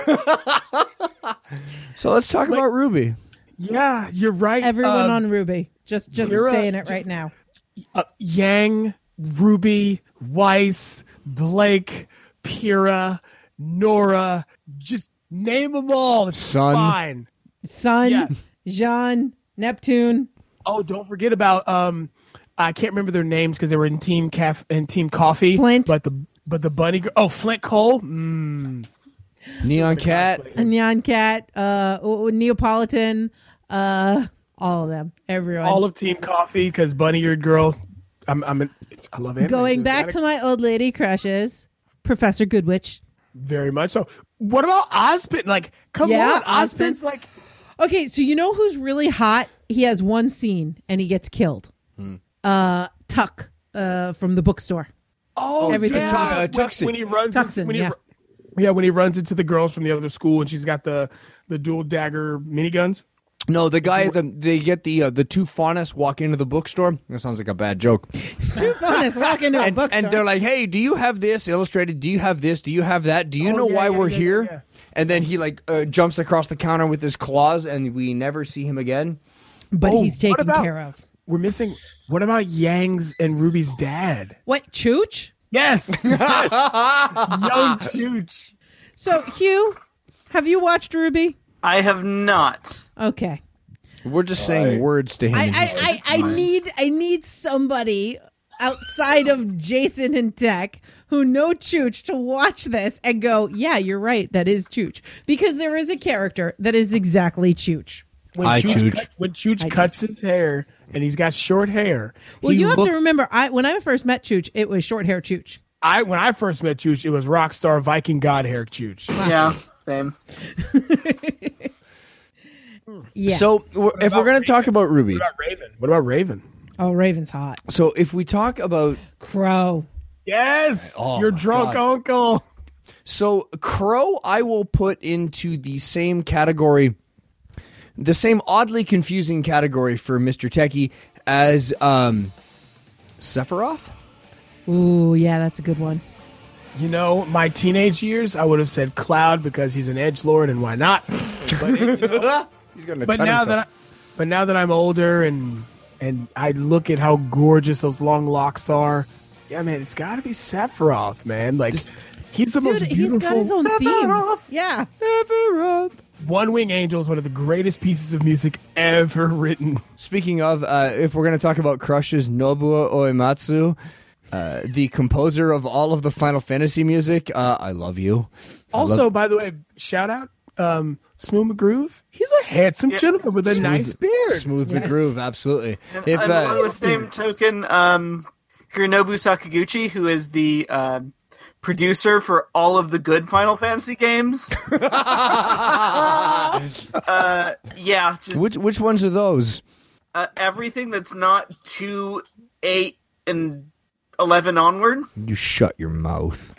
So let's talk about Ruby. Yeah, you're right. Everyone Um, on Ruby. Just just Pyrrha, saying it just- right now. uh, Yang, Ruby, Weiss, Blake, Pyrrha, Nora. Just name them all. It's Sun. fine. Sun, Yeah. Jean, Neptune. Oh, don't forget about um, I can't remember their names because they were in Team Caf and Team Coffee. Flint. but the but the bunny. Girl, oh, Flint Cole. Mm. Neon Cat. Nyan Cat, uh, Neapolitan, uh, all of them, everyone. All of Team Coffee because Bunny Eared Girl. I'm I'm an, I love anime. Going so back that- to my old lady crushes, Professor Goodwitch. very much so. What about Ozpin? Like, come Yeah, on, Ozpin. Ozpin's like. Okay, so you know who's really hot? He has one scene and he gets killed. Uh, Tuck, uh, from the bookstore. Oh, Everything. yeah. Tuck- uh, when, Tuxin. when he runs, Tuxin, when he, yeah. yeah, when he runs into the girls from the other school, and she's got the the dual dagger miniguns. No, the guy. The, they get the uh, the two faunus walk into the bookstore. That sounds like a bad joke. Two bonus walk into a and, bookstore. and they're like, "Hey, do you have this illustrated? Do you have this? Do you have that? Do you Oh, know yeah, why yeah, we're yeah, here?" yeah, yeah. And then he like uh, jumps across the counter with his claws, and we never see him again. but Oh, he's what taken about- care of. We're missing. What about Yang's and Ruby's dad? What, Chooch? Yes. yes. Young Chooch. So, Hugh, have you watched Ruby? I have not. Okay. We're just saying I- words to him. I, and I, he's I, like, I need I need somebody outside of Jason and Tech who know Chooch to watch this and go, yeah, you're right, that is Chooch. Because there is a character that is exactly Chooch. When Hi, Chooch, Chooch. cut- when Chooch Hi, cuts his hair and he's got short hair. Well, he you have look- to remember, I when I first met Chooch, it was short hair Chooch. I when I first met Chooch, it was Rockstar Viking God hair Chooch. Yeah, same. Yeah. So we're- if we're going to talk about Ruby, What about Raven? What about Raven? oh, Raven's hot. so if we talk about Crow. Yes, Oh, your my drunk God. uncle. So Crow, I will put into the same category, the same oddly confusing category for Mister Techie as um, Sephiroth. Ooh, yeah, that's a good one. You know, my teenage years, I would have said Cloud because he's an edgelord, and why not? But, you know, He's gonna. but now that I, but now that I'm older and and I look at how gorgeous those long locks are, yeah, man, it's got to be Sephiroth, man. Like he's the Dude, most he's beautiful. got his own theme. Yeah. Sephiroth. One Wing Angel is one of the greatest pieces of music ever written. Speaking of, uh, if we're going to talk about crushes, Nobuo Uematsu, uh, the composer of all of the Final Fantasy music, uh, I love you. I Also, love- by the way, shout out um, Smooth McGroove. He's a handsome gentleman with a nice beard. Smooth Yes. McGroove, absolutely. And, If and uh, on the same token, um, Hironobu Sakaguchi, who is the uh, producer for all of the good Final Fantasy games, uh, yeah, just which which ones are those? uh, everything that's not two, eight, and eleven onward. You shut your mouth.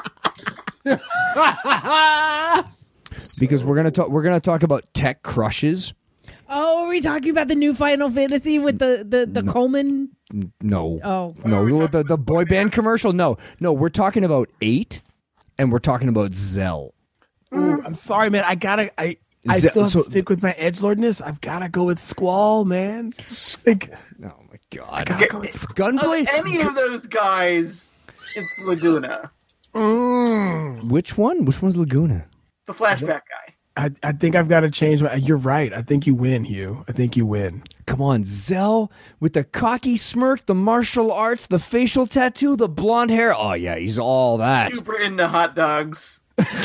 Because we're gonna talk. We're gonna talk about tech crushes. Oh, are we talking about the new Final Fantasy with the the, the Coleman? No. Oh. No, the the boy band commercial. No, no, we're talking about eight, and we're talking about Zell. Ooh, I'm sorry, man. I gotta. I I Is that- still have so- to stick with my edgelordness. I've gotta go with Squall, man. Like, Oh my god. gotta go with Squall. Of Gunblade. any of those guys, it's Laguna, Which one? Which one's Laguna? the flashback guy. I, I think I've got to change my. You're right. I think you win, Hugh. I think you win. Come on, Zell with the cocky smirk, the martial arts, the facial tattoo, the blonde hair. Oh yeah, he's all that. Super into hot dogs.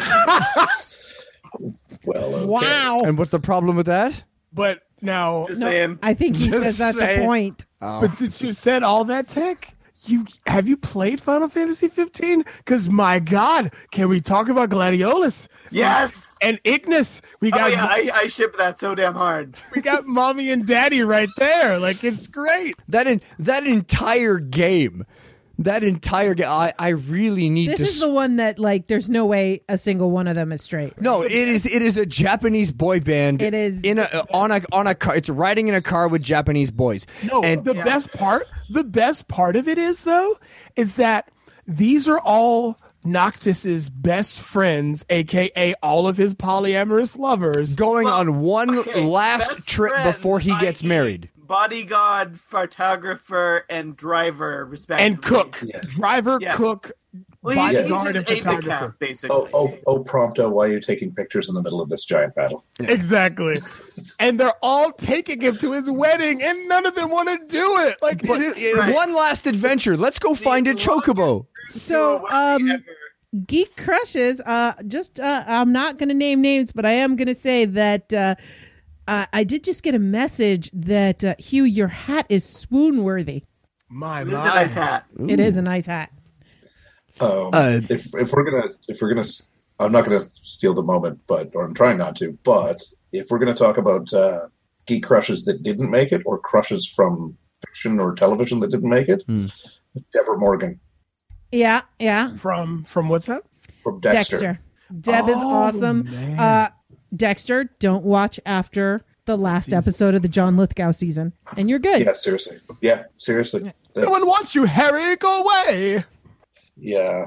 Well, okay. Wow. And what's the problem with that? But now, Just saying. I think he Just says that's saying. the point. but since you said all that tech, you have you played Final Fantasy fifteen? Because my God, can we talk about Gladiolus Yes. and Ignis? We Oh got yeah, I, I ship that so damn hard. we got mommy and daddy right there. Like it's great. That in that entire game, that entire game. I I really need This to. is the one that like there's no way a single one of them is straight. No, it is it is a Japanese boy band. It is- in a on a on a car. It's riding in a car with Japanese boys. No, and the best part, the best part of it is though, is that these are all Noctis's best friends, aka all of his polyamorous lovers. going on one Okay, last best trip friends, before he gets i.e. married. Bodyguard, photographer, and driver, respectively. And cook, Yeah. driver, Yeah. cook, Well, he- he's bodyguard, his and aide de camp, photographer. basically. Oh, oh, oh, Prompto, why are you taking pictures in the middle of this giant battle? Exactly. And they're all taking him to his wedding, and none of them want to do it. Like, But it- uh, Right. one last adventure. Let's go find a chocobo. So, um, Geek Crushes, uh, just, uh, I'm not going to name names, but I am going to say that, uh, uh, I did just get a message that, uh, Hugh, your hat is swoon worthy. my It's a mind. nice hat. It is a nice hat. Um, Uh, if if we're gonna if we're gonna, s- I'm not gonna steal the moment, but or I'm trying not to. But if we're gonna talk about uh, geek crushes that didn't make it, or crushes from fiction or television that didn't make it, Hmm. Deborah Morgan Yeah, yeah. From from what's that? from Dexter. Dexter. Deb is Oh, awesome. man. Uh, Dexter, don't watch after the last episode of the John Lithgow season, and you're good. Yeah, seriously. Yeah, seriously. No one That's, wants you, Harry. Go away. yeah.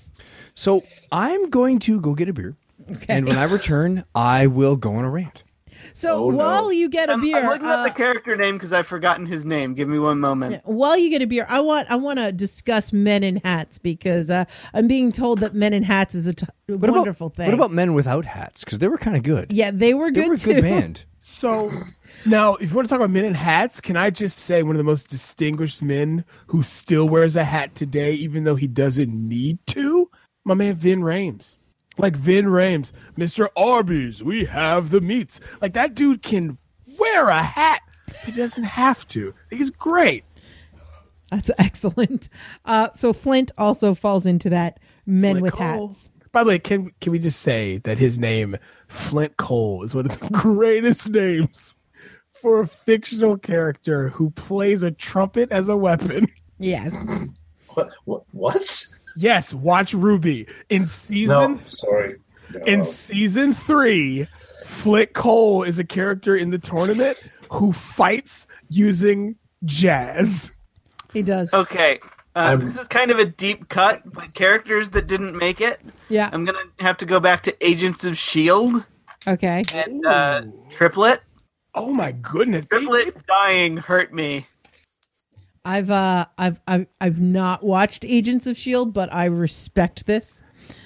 So I'm going to go get a beer, Okay. and when I return, I will go on a rant. So Oh, no. while you get a I'm, beer, I'm looking uh, at the character name because I've forgotten his name. Give me one moment. while you get a beer, I want I want to discuss Men in Hats because uh, I'm being told that Men in Hats is a t- What wonderful about, thing. What about Men Without Hats? Because they were kind of good. Yeah, they were They good were a too. good band. So now, if you want to talk about men in hats, can I just say one of the most distinguished men who still wears a hat today, even though he doesn't need to? My man Vin Rames. Like Vin Rames, Mister Arby's, we have the meats. Like that dude can wear a hat. He doesn't have to. He's great. That's excellent. Uh, so Flint also falls into that Men Flint with Cole. Hats. By the way, can can we just say that his name, Flint Cole, is one of the greatest names for a fictional character who plays a trumpet as a weapon? Yes. What? What? What? Yes, watch Ruby in season No, sorry. No. in season three. Flint Cole is a character in the tournament who fights using jazz. He does. Okay. Uh, I'm- this is kind of a deep cut, but characters that didn't make it. Yeah. I'm gonna have to go back to Agents of Shield Okay. and uh, Triplet. Oh my goodness! They- Triplet dying hurt me. I've uh I've I've I've not watched Agents of Shield, but I respect this.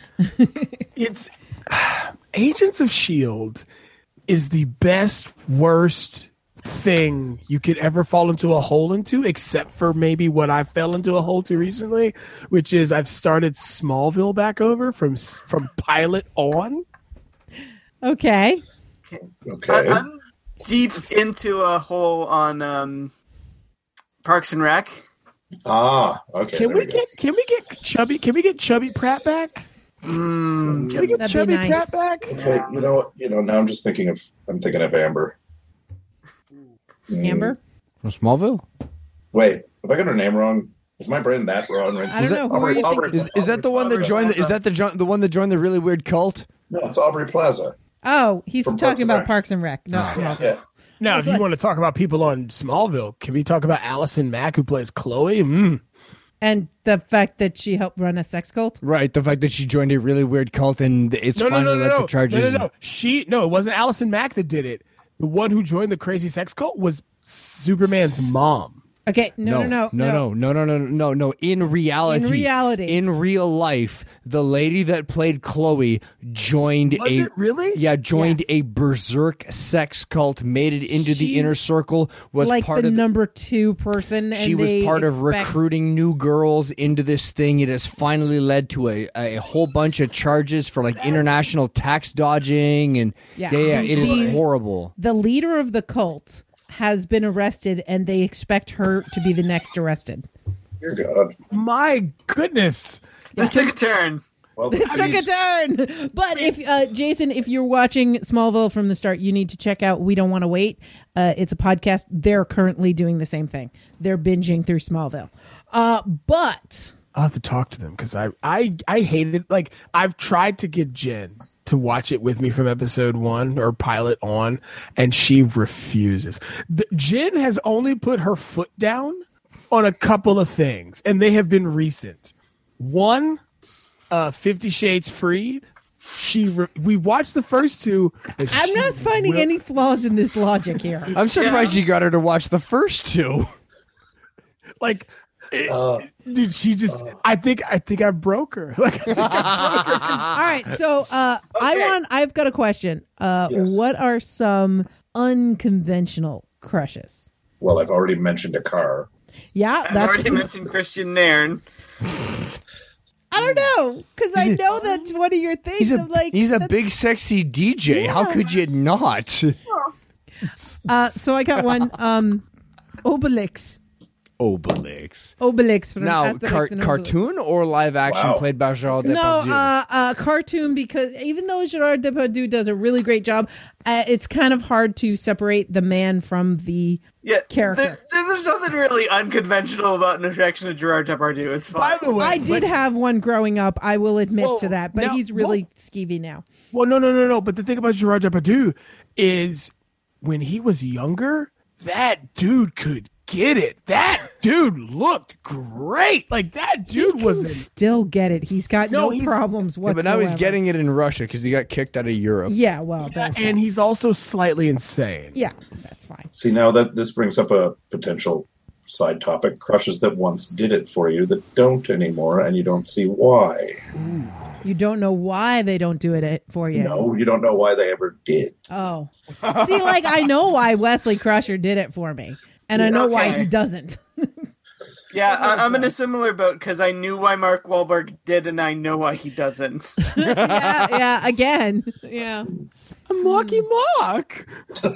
it's Agents of Shield is the best worst thing you could ever fall into a hole into, except for maybe what I fell into a hole to recently, which is I've started Smallville back over from from pilot on. Okay. Okay. I, I'm deep into a hole on um, Parks and Rec. ah, okay. Can there we go. get can we get chubby can we get Chubby Pratt back? Mm, Can we get That'd be Chubby nice. Pratt back? Okay, you know what? You know, now I'm just thinking of. I'm thinking of Amber. Mm, Amber? From Smallville? Wait, have I got her name wrong? Is my brain that wrong? Right? I don't Is that- know. Who are you Aubrey- thinking? Is, is that the one that Aubrey joined? The, is Plaza. that the jo- the one that joined the really weird cult? No, it's Aubrey Plaza. Oh, he's From Parks talking and about Rec. Parks and Rec, not Smallville. Yeah. Now, if you like- want to talk about people on Smallville, can we talk about Allison Mack who plays Chloe? Mm. And the fact that she helped run a sex cult. Right. The fact that she joined a really weird cult and it's No, no, finally no, no, let no. the charges. no, no, no. She no, it wasn't Allison Mack that did it. The one who joined the crazy sex cult was Superman's mom. Okay, no, no, no, no, no, no, no, no, no, no. In reality, In reality. in real life, the lady that played Chloe joined Was a it really? yeah, joined Yes. a berserk sex cult, made it into the She's inner circle. Was like part the of number two person. And she was they part of expect- recruiting new girls into this thing. It has finally led to a, a whole bunch of charges for like international tax dodging and Yeah. yeah, yeah, it is The- horrible. The leader of the cult has been arrested, and they expect her to be the next arrested. Dear God. My goodness. This took a turn. Well, This took a turn. But if uh, Jason, if you're watching Smallville from the start, you need to check out We Don't Want to Wait. Uh, it's a podcast. They're currently doing the same thing. They're binging through Smallville. Uh, but I'll have to talk to them because I, I I hate it. Like I've tried to get Jen to watch it with me from episode one or pilot on, and she refuses. The, Jen has only put her foot down on a couple of things, and they have been recent. One, uh, Fifty Shades Freed. She re- we watched the first two. and I'm she not finding will- any flaws in this logic here. I'm surprised you got her to watch the first two. like. it- Uh, Dude, she just. I think. I think I broke her. Like, I think I broke her. All right, so uh, I Okay. want. I've got a question. Uh, Yes. What are some unconventional crushes? well, I've already mentioned a car. Yeah, I've that's. already mentioned Christian Nairn. I don't know because I He's a- know that's one of your things. He's a of like he's a that's- big sexy D J. How Yeah. could you not? Uh, so I got one. Um, Obelix. Obelix. Obelix from Now, Asterix car- and Obelix. cartoon or live action Wow. played by Gerard No, Depardieu? uh, uh, cartoon because even though Gerard Depardieu does a really great job, uh, it's kind of hard to separate the man from the Yeah, character. There's, there's nothing really unconventional about an attraction to Gerard Depardieu. It's fine. By the way, I did but- have one growing up. I will admit Well, to that, but now- he's really skeevy now. Well, no, no, no, no. But the thing about Gerard Depardieu is when he was younger, that dude could get it. That dude looked great. Like that dude he was can in, still get it. He's got No, no, he's- problems Yeah, whatsoever. but now he's getting it in Russia because he got kicked out of Europe. Yeah, well, there's and that. he's also slightly insane. yeah, that's fine. See, now that this brings up a potential side topic: crushes that once did it for you that don't anymore, and you don't see why. You don't know why they don't do it for you. No, you don't know why they ever did. Oh, see, like I know why Wesley Crusher did it for me, and I know why Okay. he doesn't. Yeah, I, I'm in a similar boat because I knew why Mark Wahlberg did, and I know why he doesn't. yeah, yeah. Again, yeah. I'm Marky Mark.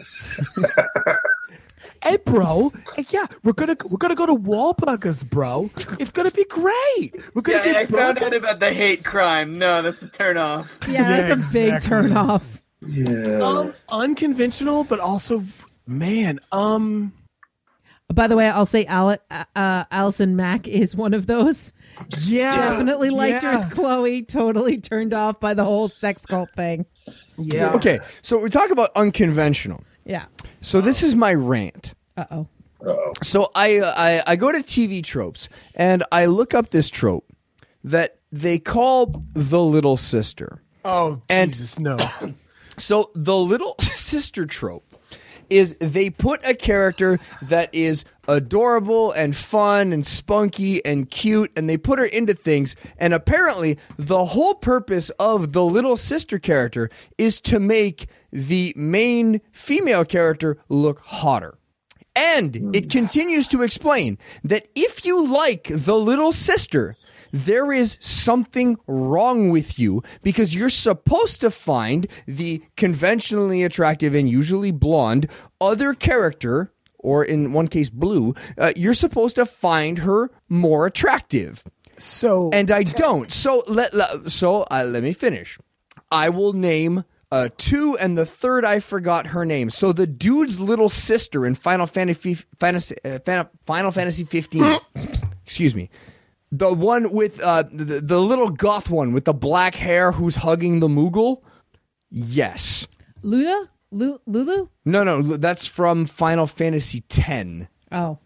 Hey, bro. Hey, yeah, we're gonna we're gonna go to Wahlburgers, bro. It's gonna be great. We're gonna Yeah, get I found out burgers. about the hate crime. No, that's a turn off. Yeah, that's a big exactly. turn off. Yeah. um, unconventional, but also, man, um, By the way, I'll say Ale- uh, Allison Mack is one of those. yeah, Definitely liked her yeah. as Chloe. Totally turned off by the whole sex cult thing. Yeah. Okay, so we talk about unconventional. Yeah. So this is my rant. Uh oh. Uh-oh. So I, I I go to T V tropes and I look up this trope that they call the little sister. Oh, And- Jesus, no. So the little sister trope is they put a character that is adorable and fun and spunky and cute, and they put her into things, and apparently the whole purpose of the little sister character is to make the main female character look hotter. And it continues to explain that if you like the little sister, there is something wrong with you because you're supposed to find the conventionally attractive and usually blonde other character, or in one case blue, uh, you're supposed to find her more attractive. So, And I don't. So let, let so uh, let me finish. I will name uh, two, and the third I forgot her name. So the dude's little sister in Final Fantasy Fantasy uh, Final, Final Fantasy fifteen. Excuse me. The one with uh, the, the little goth one with the black hair who's hugging the Moogle. Yes. Luna? Lu- Lulu? No, no, that's from Final Fantasy ten. Oh.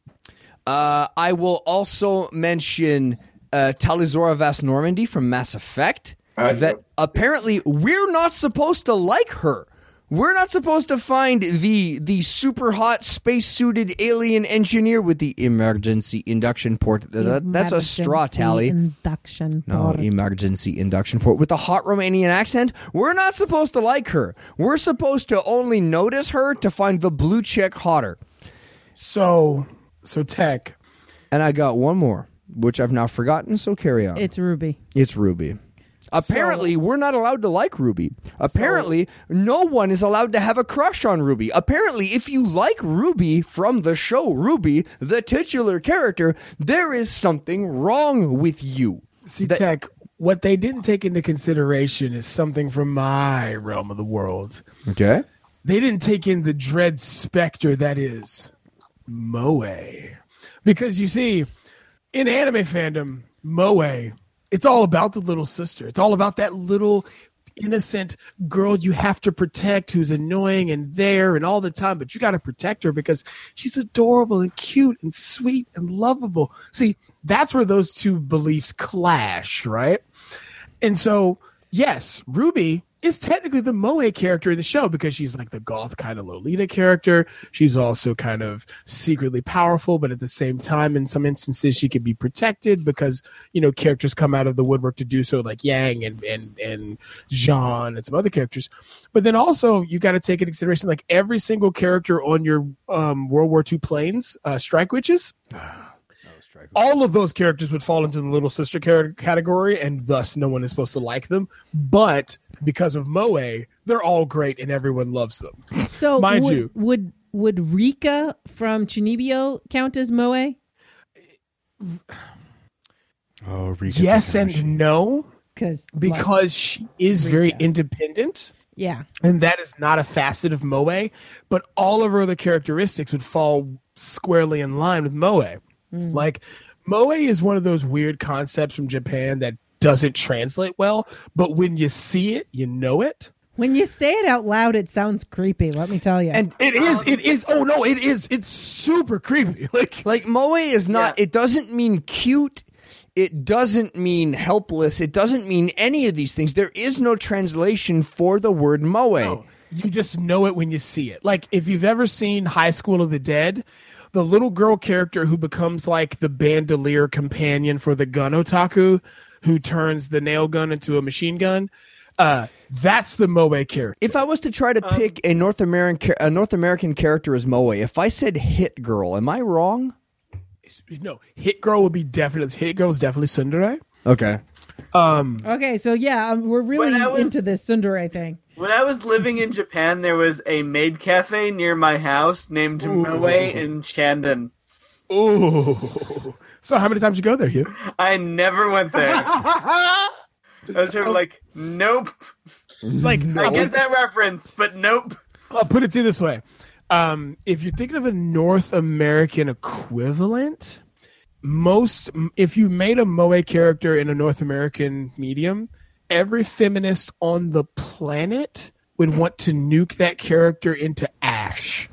Uh, I will also mention uh, Talizora Vast Normandy from Mass Effect. I- that apparently we're not supposed to like her. We're not supposed to find the the super hot space-suited alien engineer with the emergency induction port. That- that's a straw, Emergency Tally. Induction. No, port. emergency induction port with the hot Romanian accent. We're not supposed to like her. We're supposed to only notice her to find the blue chick hotter. so, so Tech. And I got one more, which I've now forgotten, so carry on. It's Ruby. It's Ruby. Apparently, we're not allowed to like Ruby. Apparently, no one is allowed to have a crush on Ruby. Apparently, if you like Ruby from the show Ruby, the titular character, there is something wrong with you. See, That- Tech, what they didn't take into consideration is something from my realm of the world. Okay. They didn't take in the dread specter that is Moe. Because you see, in anime fandom, Moe, it's all about the little sister. It's all about that little innocent girl you have to protect who's annoying and there and all the time, but you got to protect her because she's adorable and cute and sweet and lovable. See, that's where those two beliefs clash, right? And so, yes, Ruby is technically the Moe character in the show because she's like the goth kind of Lolita character. She's also kind of secretly powerful, but at the same time, in some instances, she can be protected because, you know, characters come out of the woodwork to do so, like Yang and and and Jean and some other characters. But then also, you got to take into consideration like every single character on your um, World War Two planes, uh, Strike Witches. All of those characters would fall into the little sister char- category, and thus no one is supposed to like them. But because of Moe, they're all great and everyone loves them. So Mind would, you- would would Rika from Chunibyo count as Moe? Oh, Yes and no, Because because she is very Rika. independent, yeah, and that is not a facet of Moe. But all of her other characteristics would fall squarely in line with Moe. Like, Moe is one of those weird concepts from Japan that doesn't translate well, but when you see it, you know it. When you say it out loud, it sounds creepy. Let me tell you. And It is. It is. Oh no! It is. It's super creepy. Like like moe is not. Yeah. It doesn't mean cute. It doesn't mean helpless. It doesn't mean any of these things. There is no translation for the word moe. no, you just know it when you see it. Like if you've ever seen High School of the Dead, the little girl character who becomes like the bandolier companion for the gun otaku, who turns the nail gun into a machine gun. Uh, that's the moe character. If I was to try to pick a North American a North American character as moe, if I said Hit Girl, am I wrong? No, Hit Girl would be definitely Hit Girl is definitely tsundere. Okay. Um, Okay, so yeah, um, we're really When I was- into this tsundere thing. When I was living in Japan, there was a maid cafe near my house named Moe in Shandon. ooh. So how many times you go there, Hugh? I never went there. I was sort of like, nope. Like, I get that reference, but nope. I'll put it to you this way. Um, if you're thinking of a North American equivalent, most if you made a moe character in a North American medium, every feminist on the planet would want to nuke that character into ash.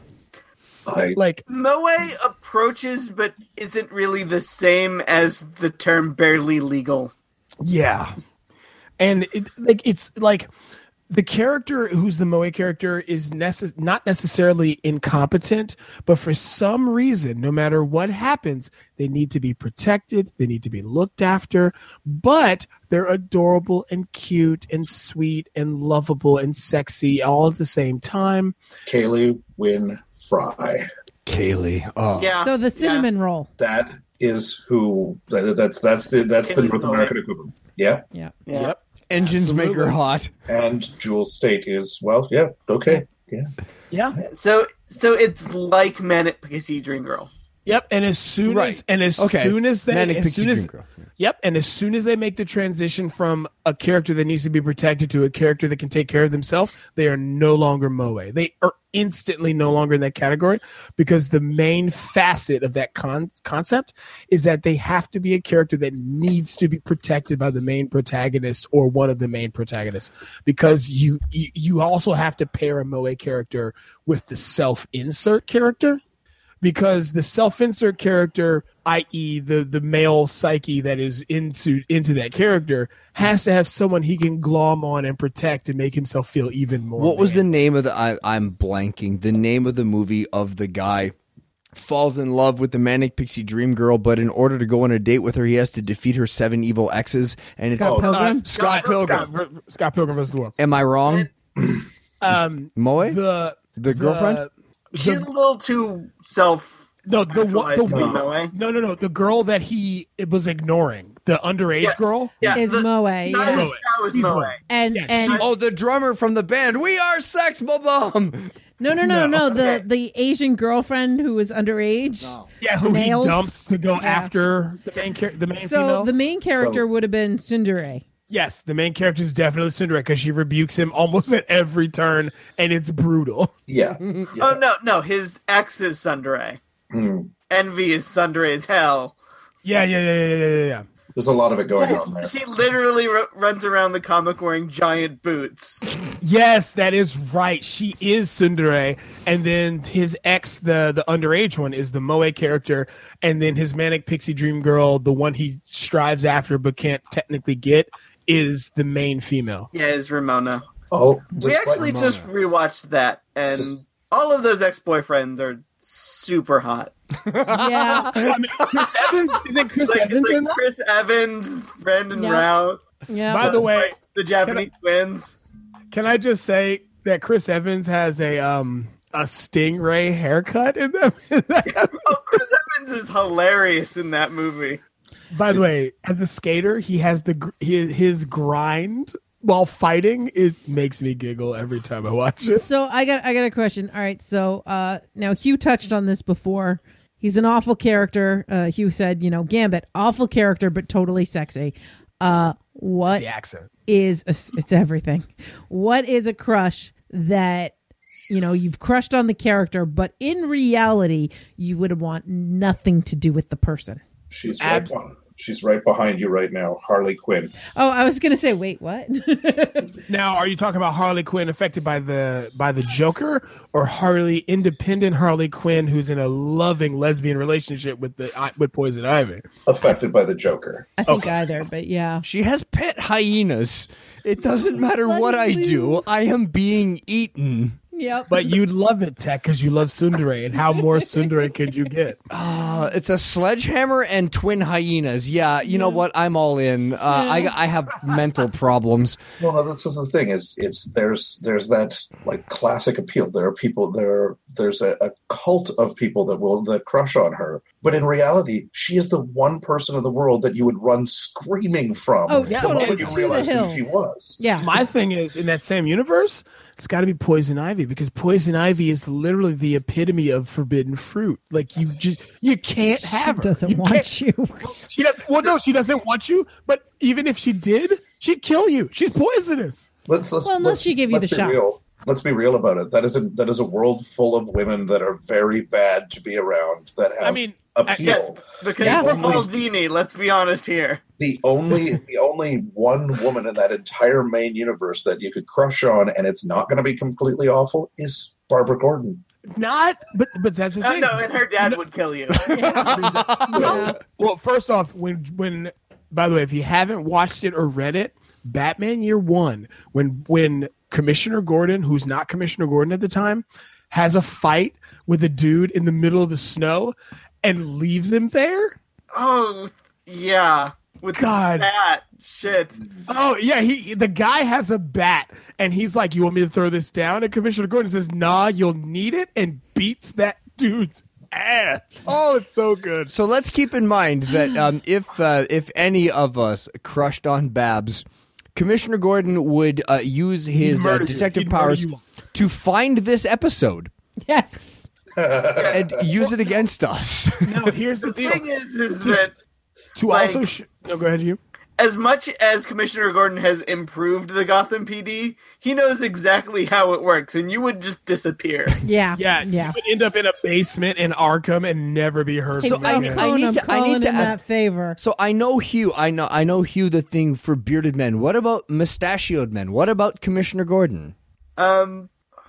I Like, Moe approaches, but isn't really the same as the term barely legal. yeah, and it, like it's like the character who's the moe character is necess- not necessarily incompetent, but for some reason, no matter what happens, they need to be protected, they need to be looked after, but they're adorable and cute and sweet and lovable and sexy all at the same time. Kaylee Wynn Fry. Kaylee. Oh. Yeah. So the yeah. cinnamon roll. That is who. That, that's that's the that's the Kaylee North Boy. American equivalent. Yeah, Yeah. Yeah. Yep. Engines make her Absolutely. hot. and Jewel State is well. Yeah, okay. Yeah, Yeah. So, so it's like Manic Pixie Dream Girl. Yep. And as soon Right. as and as Okay. soon as they Manic as Pixie soon as Dream Girl. Yep, and as soon as they make the transition from a character that needs to be protected to a character that can take care of themselves, they are no longer moe. They are instantly no longer in that category because the main facet of that con- concept is that they have to be a character that needs to be protected by the main protagonist or one of the main protagonists, because you you, you also have to pair a moe character with the self-insert character. Because the self-insert character, that is, the the male psyche that is into into that character, has to have someone he can glom on and protect and make himself feel even more. What was the man. name of the? I, I'm blanking. The name of the movie of the guy falls in love with the Manic Pixie Dream Girl, but in order to go on a date with her, he has to defeat her seven evil exes. And Scott it's Pilgrim? Uh, Scott Pilgrim. Scott, Scott Pilgrim versus the World. Am I wrong? Um, Moe? the The girlfriend? She's a little too self. No, the one, the actualized to be one, Moe. no, no, no, the girl that he was ignoring, the underage Yeah. girl. Yeah, Is the- Moe, That yeah. was, that was He's Moe. Moe. And Yes. and Oh, the drummer from the band. We are Sex Bomb. no, no, no, No. no. The Okay. the Asian girlfriend who was underage. Yeah, who Nails. he dumps to go Yeah. after the main char- the main So female. the main character So- would have been tsundere. Yes, the main character is definitely Cinderella because she rebukes him almost at every turn, and it's brutal. yeah. Oh no, no, his ex is Sundere. Hmm. Envy is Sundere as hell. Yeah, yeah, yeah, yeah, yeah, yeah. There's a lot of it going on there. She literally r- runs around the comic wearing giant boots. Yes, that is right. She is Tsundere, and then his ex, the the underage one, is the Moe character, and then his Manic Pixie Dream Girl, the one he strives after but can't technically get, is the main female. Yeah, is Ramona. Oh, We just actually Ramona. just rewatched that, and Just- all of those ex-boyfriends are super hot. Yeah. I mean, Chris Evans, is it Chris Like, Evans it's like in that? Chris Evans, Brandon Yeah. Routh. Yeah. By the way, like, the Japanese twins. can I just say that Chris Evans has a um a stingray haircut in them? Oh, Chris Evans is hilarious in that movie. By the way, as a skater, he has the gr- his, his grind while fighting. It makes me giggle every time I watch it. So I got I got a question. All right, so uh, now Hugh touched on this before. He's an awful character. Uh, Hugh said, you know, Gambit, awful character, but totally sexy. Uh, what The accent. is a, it's everything? What is a crush that you know you've crushed on the character, but in reality you would want nothing to do with the person? She's Ab- red one. She's right behind you right now, Harley Quinn. Oh, I was gonna say, wait, what? Now, are you talking about Harley Quinn affected by the by the Joker, or Harley independent Harley Quinn who's in a loving lesbian relationship with the with Poison Ivy? Affected by the Joker. I think Okay. either, but yeah. She has pet hyenas. It doesn't matter what I do. I am being eaten. Yep. But you'd love it, Tech, because you love tsundere, and how more tsundere could you get? Uh, it's a sledgehammer and twin hyenas. Yeah, you know what? I'm all in. Uh, I I have mental problems. Well, no, this is the thing. Is it's there's there's that like classic appeal. There are people. There are, there's a, a cult of people that will that crush on her. But in reality, she is the one person in the world that you would run screaming from. Oh, the totally. moment you To the realized who hills. she was. Yeah. My thing is, in that same universe, it's got to be Poison Ivy, because Poison Ivy is literally the epitome of forbidden fruit. Like, you just you can't have her. Doesn't You want can't- you. She doesn't. Well, no, she doesn't want you. But even if she did, she'd kill you. She's poisonous. Let's, let's, Well, unless let's- she gave you let's the be shots. real. Let's be real about it. That is a that is a world full of women that are very bad to be around. That have I mean, appeal. Yes, because Yeah. for Paul Dini, let's be honest here. the only the only one woman in that entire main universe that you could crush on, and it's not going to be completely awful, is Barbara Gordon. Not, but but that's the Oh, thing. no, and her dad would kill you. Yeah. Well, first off, when when by the way, if you haven't watched it or read it, Batman Year One, when when Commissioner Gordon, who's not Commissioner Gordon at the time, has a fight with a dude in the middle of the snow and leaves him there. Oh, yeah. With God. that shit. Oh yeah, he the guy has a bat and he's like, "You want me to throw this down?" And Commissioner Gordon says, "Nah, you'll need it," and beats that dude's ass. Oh, it's so good. So let's keep in mind that um, if uh, if any of us crushed on Babs, Commissioner Gordon would uh, use his uh, murder you. detective He'd murder powers you. to find this episode Yes. and use it against us. Now here's the The deal. thing is, is To- that To like- also, sh- no, go ahead, you. as much as Commissioner Gordon has improved the Gotham P D, he knows exactly how it works, and you would just disappear. Yeah. Yeah, Yeah. you would end up in a basement in Arkham and never be heard Hey, So from I- again. I Falcone, need I'm to- I calling need to in ask- that favor. So I know Hugh. I know. I know Hugh. The thing for bearded men. What about mustachioed men? What about Commissioner Gordon? Um,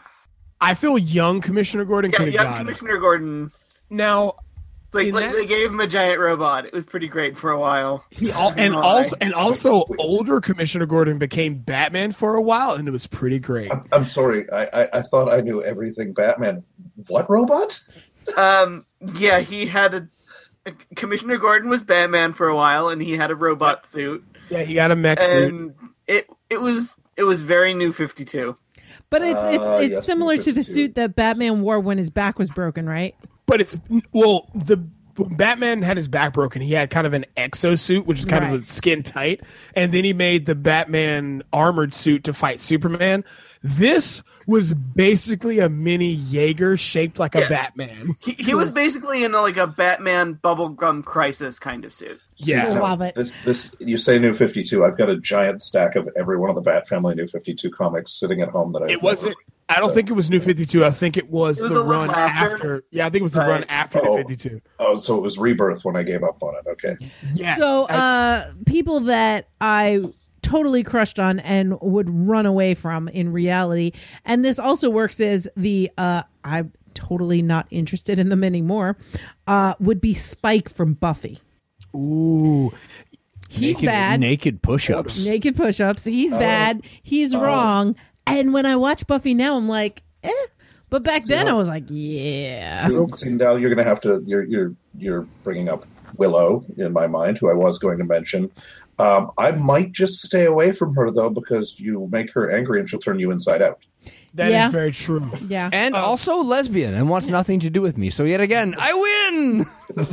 I feel young Commissioner Gordon yeah, could have young got it. Commissioner Gordon, Now, like, In like that- they gave him a giant robot. It was pretty great for a while. he al- and Why? also and also older Commissioner Gordon became Batman for a while, and it was pretty great. I'm, I'm sorry. I, I I thought I knew everything Batman. What robot? Um, yeah, he had a, a Commissioner Gordon was Batman for a while, and he had a robot suit, Yeah, he got a mech suit. and it it was it was very New fifty-two. But it's it's Ah, it's yes, similar to the fifty-two. suit that Batman wore when his back was broken, right? But it's well, the when Batman had his back broken. He had kind of an exosuit, which is kind of Right. a skin tight, and then he made the Batman armored suit to fight Superman. This was basically a mini Jaeger shaped like a Yeah. Batman. He he was basically in a, like a Batman bubblegum crisis kind of suit. Yeah. See, now, Love it. This this you say New fifty-two. I've got a giant stack of every one of the Bat Family New fifty-two comics sitting at home that I. It wasn't. I don't think it was New fifty-two. I think it was, It was the a little run after? after. Yeah, I think it was the Right. run after Oh. New fifty-two. Oh, so it was Rebirth when I gave up on it. Okay. Yes. So, I- uh, people that I totally crushed on and would run away from in reality, and this also works as the uh, I'm totally not interested in them anymore. Uh, would be Spike from Buffy. ooh, He's naked, bad. Naked push-ups. Naked push-ups. He's bad. He's wrong. And when I watch Buffy now, I'm like, eh. But back then, I was like, yeah. See, see, now you're going to have to. You're you're you're bringing up Willow in my mind, who I was going to mention. Um, I might just stay away from her though, because you make her angry and she'll turn you inside out. that is Yeah. very true. Yeah. And also lesbian and wants nothing to do with me. So yet again, I win.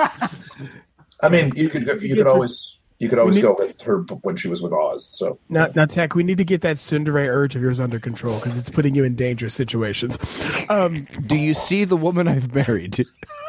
I mean, you could go, you get could this- always you could always need- go with her when she was with Oz. So Now, now, Tech, we need to get that tsundere urge of yours under control because it's putting you in dangerous situations. Um, Do you see the woman I've married?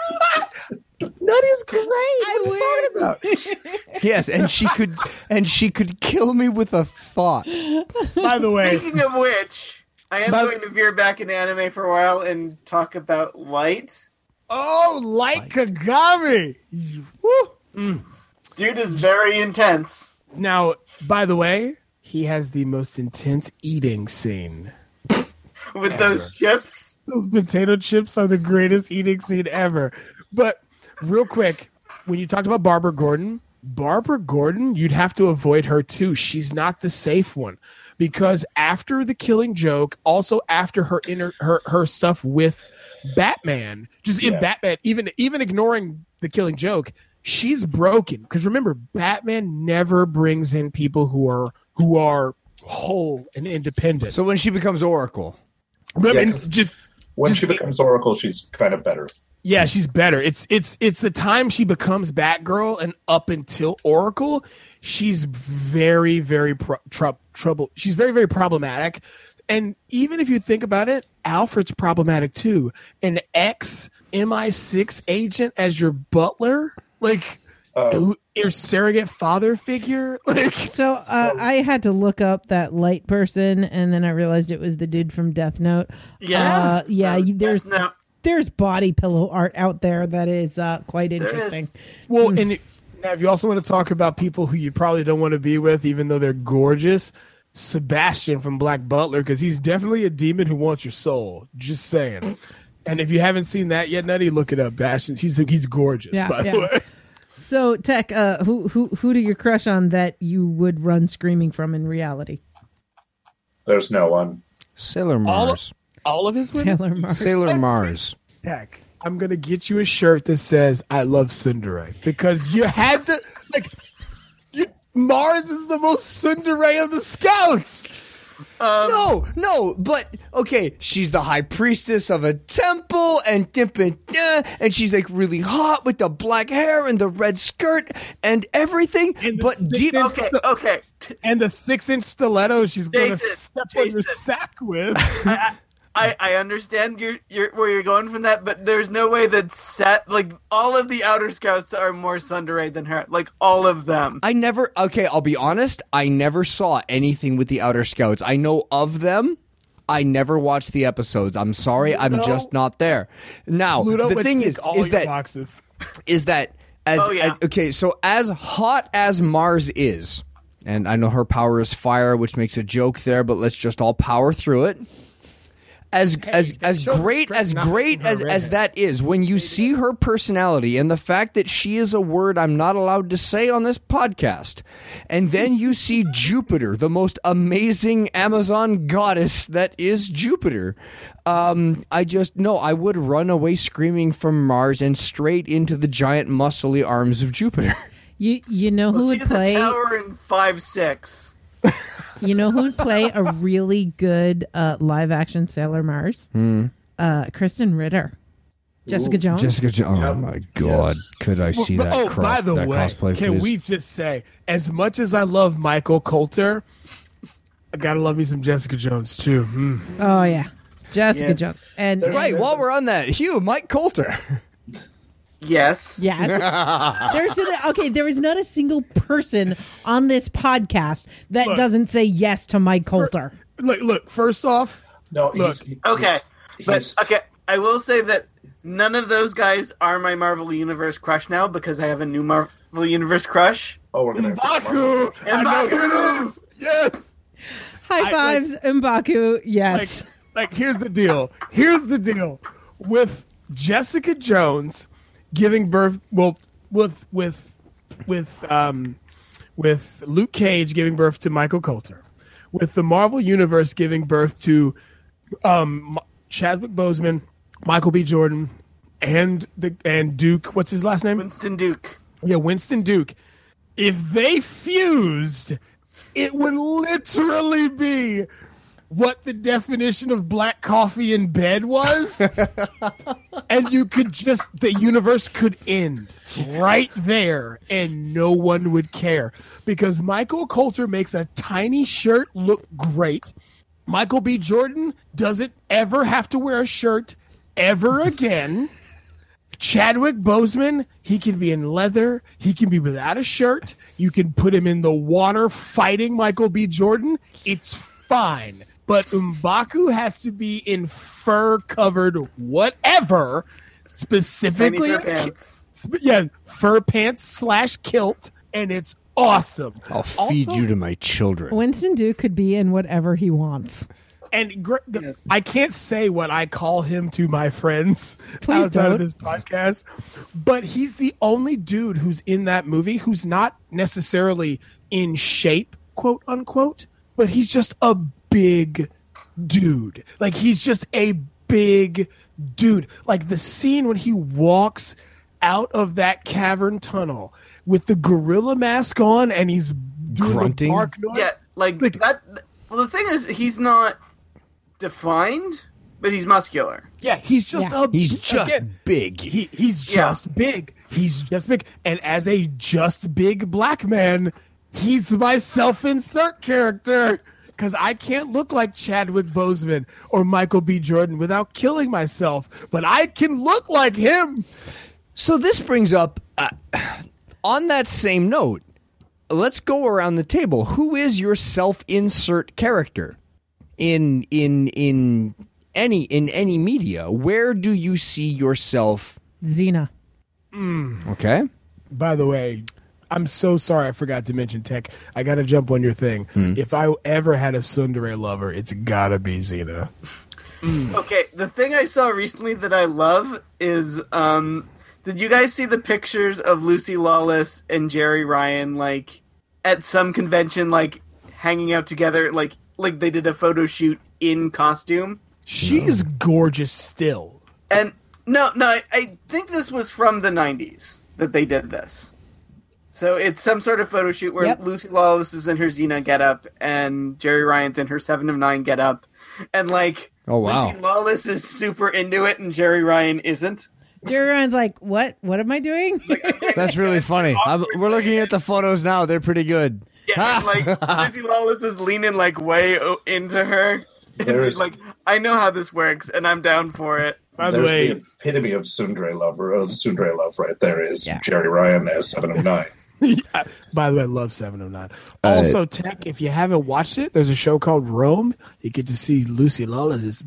that is great. I What are you talking about? Yes, and she could and she could kill me with a thought. By the way, Speaking of which, I am By- going to veer back into anime for a while and talk about Light. oh, like Kagami. Woo. Mm. Dude is very intense. Now, by the way, he has the most intense eating scene. With those chips? Those potato chips are the greatest eating scene ever. But real quick, when you talked about Barbara Gordon, Barbara Gordon, you'd have to avoid her too. She's not the safe one. Because after The Killing Joke, also after her inner her, her stuff with Batman, just in Yeah. Batman, even even ignoring The Killing Joke, she's broken. Because remember, Batman never brings in people who are who are whole and independent. So when she becomes Oracle, Remember, Yeah, and 'cause just When just- she becomes Oracle, she's kind of better. yeah, she's better. It's it's it's the time she becomes Batgirl, and up until Oracle, she's very very pro- tr- trouble. She's very very problematic. And even if you think about it, Alfred's problematic too. An ex M I six agent as your butler, like Uh, who- your surrogate father figure, like So uh, I had to look up that light person, and then I realized it was the dude from Death Note. Yeah. uh, yeah. So, you- there's no, there's body pillow art out there that is uh, quite there interesting. is. well. And it- now, if you also want to talk about people who you probably don't want to be with, even though they're gorgeous, Sebastian from Black Butler, because he's definitely a demon who wants your soul. Just saying. And if you haven't seen that yet, Nutty, look it up. Bastion, he's he's gorgeous. Yeah, by yeah. the way. So Tech, uh, who who who do you crush on that you would run screaming from in reality? there's no one. Sailor All- Mars. All of his women. Sailor Mars. Sailor Mars. Tech, I'm gonna get you a shirt that says "I love Tsundere" because you had to like. You, Mars is the most Tsundere of the Scouts. Um, No, no, but okay, she's the high priestess of a temple, and dip and uh, and she's like really hot with the black hair and the red skirt and everything. And the but six deep, inch- Okay, okay. T- And the six-inch stiletto she's gonna Jason, step on your Jason. sack with. I, I, I understand your, your, where you're going from that, but there's no way that set like all of the Outer Scouts are more Tsundere than her. Like all of them. I never. Okay, I'll be honest. I never saw anything with the Outer Scouts. I know of them. I never watched the episodes. I'm sorry, I'm Pluto- just not there. Now, Pluto the would thing tick is, all is your that boxes. is that as, Oh, yeah. as okay, so as hot as Mars is, and I know her power is fire, which makes a joke there, but let's just all power through it. As as that as shows great strength as not great making her as, as redhead. that is, when you see her personality and the fact that she is a word I'm not allowed to say on this podcast, and then you see Jupiter, the most amazing Amazon goddess that is Jupiter, um, I just no, I would run away screaming from Mars and straight into the giant muscly arms of Jupiter. You you know who would She's play? a tower in five six. You know who would play a really good uh, live action Sailor Mars? Uh, Kristen Ritter, Jessica Ooh. Jones. Jessica Jones. Oh Yep. my god, Yes. could I see But- that? oh, cro- by the that way, cosplay, can please? we just say, as much as I love Michael Coulter, I gotta love me some Jessica Jones too. Hmm. Oh yeah, Jessica Yeah. Jones. And There's- Right, and- while we're on that, Hugh, Mike Coulter. Yes. yes, there's an, okay. There is not a single person on this podcast that Look. doesn't say yes to Mike Coulter. Look, look. First off, No, Look, he's, he- Okay. he's- But he's- okay, I will say that none of those guys are my Marvel Universe crush now because I have a new Marvel Universe crush. oh, we're gonna. Baku. I know who it is. Yes. High I- like- fives, M'Baku. Yes. Like, like, here's the deal. Here's the deal with Jessica Jones giving birth. Well, with with with um with Luke Cage giving birth to Michael Coulter, with the Marvel Universe giving birth to um Chadwick Boseman, Michael B. Jordan, and the and Duke. What's his last name? Winston Duke. Yeah, Winston Duke. If they fused, it would literally be what the definition of black coffee in bed was. And you could just, the universe could end right there and no one would care. Because Michael Coulter makes a tiny shirt look great. Michael B. Jordan doesn't ever have to wear a shirt ever again. Chadwick Boseman, he can be in leather. He can be without a shirt. You can put him in the water fighting Michael B. Jordan. It's fine. But M'Baku has to be in fur-covered whatever, specifically Tiny a fur ki- pants. sp- yeah, fur pants slash kilt and it's awesome. I'll feed Also- you to my children. Winston Duke could be in whatever he wants. And gr- the, I can't say what I call him to my friends Please outside don't. of this podcast, but he's the only dude who's in that movie who's not necessarily in shape, quote unquote, but he's just a big dude. Like he's just a big dude. Like the scene when he walks out of that cavern tunnel with the gorilla mask on and he's doing Grunting? the bark noise. Yeah, like, Like- that. Well, the thing is, he's not defined, but he's muscular. Yeah, he's just Yeah. a He's just again, big. He he's Yeah. just big. He's just big. And as a just big black man, he's my self-insert character. Because I can't look like Chadwick Boseman or Michael B. Jordan without killing myself. But I can look like him. So this brings up, uh, on that same note, let's go around the table. Who is your self-insert character in in in any in any media? Where do you see yourself? Xena. Okay. By the way, I'm so sorry I forgot to mention Tech. I got to jump on your thing. If I ever had a tsundere lover, it's got to be Xena. Okay, the thing I saw recently that I love is, um, did you guys see the pictures of Lucy Lawless and Jerry Ryan, like, at some convention, like, hanging out together, like, like they did a photo shoot in costume? She is gorgeous still. And, no, no, I, I think this was from the nineties that they did this. So it's some sort of photo shoot where Yep. Lucy Lawless is in her Xena getup and Jerry Ryan's in her Seven of Nine getup, and like Oh, wow. Lucy Lawless is super into it and Jerry Ryan isn't. Jerry Ryan's like, what? What am I doing? That's really funny. I'm, we're looking at the photos now. They're pretty good. Yeah, and, like Lucy Lawless is leaning like way o- into her. And There she's is- like, I know how this works, and I'm down for it. By the There's way, the epitome of tsundere love, or of tsundere love right there is Yeah. Jerry Ryan as Seven of Nine. by the way, I love seven oh nine. Also, Tech, if you haven't watched it, there's a show called Rome. You get to see Lucy Lawless's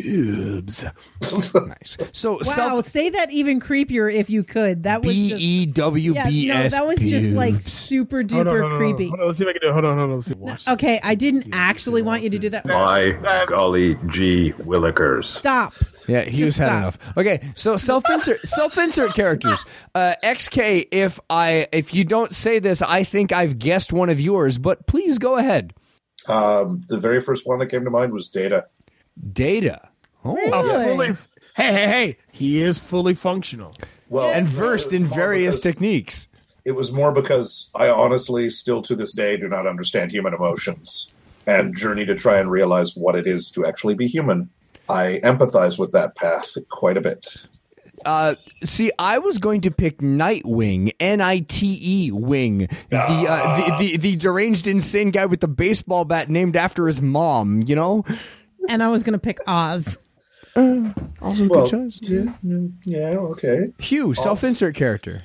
boobs. Nice. So Wow, self say that even creepier if you could. That was B just E W yeah, B no, S. that was just like boobs. super Hold on, duper hold on, creepy. Hold on, let's see if I can do it. Hold on, hold on. Let's see. Watch. Okay, I didn't See, actually Lucy want you to do that. Lawless's- My golly gee willikers. Stop. Yeah, he Just was had stop. enough. Okay, so self-insert self-insert characters. Uh, X K, if I if you don't say this, I think I've guessed one of yours, but please go ahead. Um, the very first one that came to mind was Data. Data. Oh, A Really? fully, hey, hey, hey! He is fully functional. Well, and no, versed it was in more various because- techniques. It was more because I honestly, still to this day, do not understand human emotions and journey to try and realize what it is to actually be human. I empathize with that path quite a bit. Uh, see, I was going to pick Nightwing, N I T E Wing, the, uh, the the the deranged, insane guy with the baseball bat named after his mom. You know, And I was gonna pick Oz. also Well, good choice. yeah, mm, yeah, okay. Hugh, self-insert character.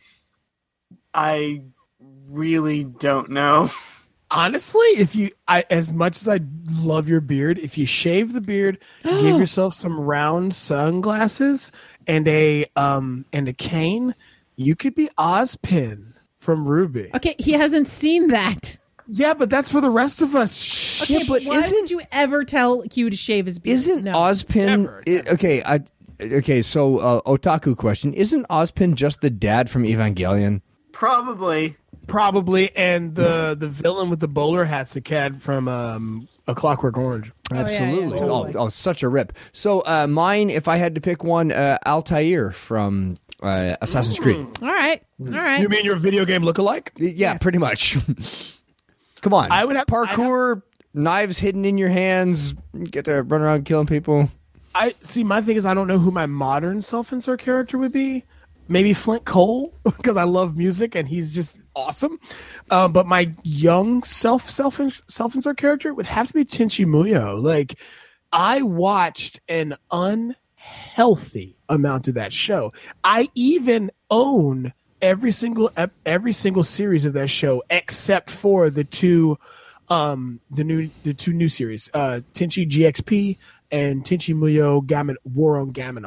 I really don't know. Honestly, if you, I, as much as I love your beard, if you shave the beard, give yourself some round sunglasses and a um and a cane, you could be Ozpin from Ruby. Okay, he hasn't seen that. Yeah, but that's for the rest of us. Shh. Okay, but why isn't- would you ever tell Q to shave his beard? Isn't no. Ozpin Never, i- okay? I, okay, so uh, otaku question: isn't Ozpin just the dad from Evangelion? Probably. Probably, and the the villain with the bowler hat's the cat from um, A Clockwork Orange. yeah, yeah, Absolutely. totally. oh, oh, such a rip. So uh, mine, if I had to pick one, uh, Altair from uh, Assassin's Creed. All right, all right. You mean your video game lookalike? Yeah, Yes. pretty much. Come on, I would have- parkour, knives hidden in your hands, get to run around killing people. I see. My thing is, I don't know who my modern self-insert character would be. Maybe Flint Cole, because I love music and he's just awesome. Um, but my young self self self insert character would have to be Tenchi Muyo. Like, I watched an unhealthy amount of that show. I even own every single ep- every single series of that show except for the two um the new the two new series, uh Tenchi G X P and Tenchi Muyo Gamin War on Gaminar,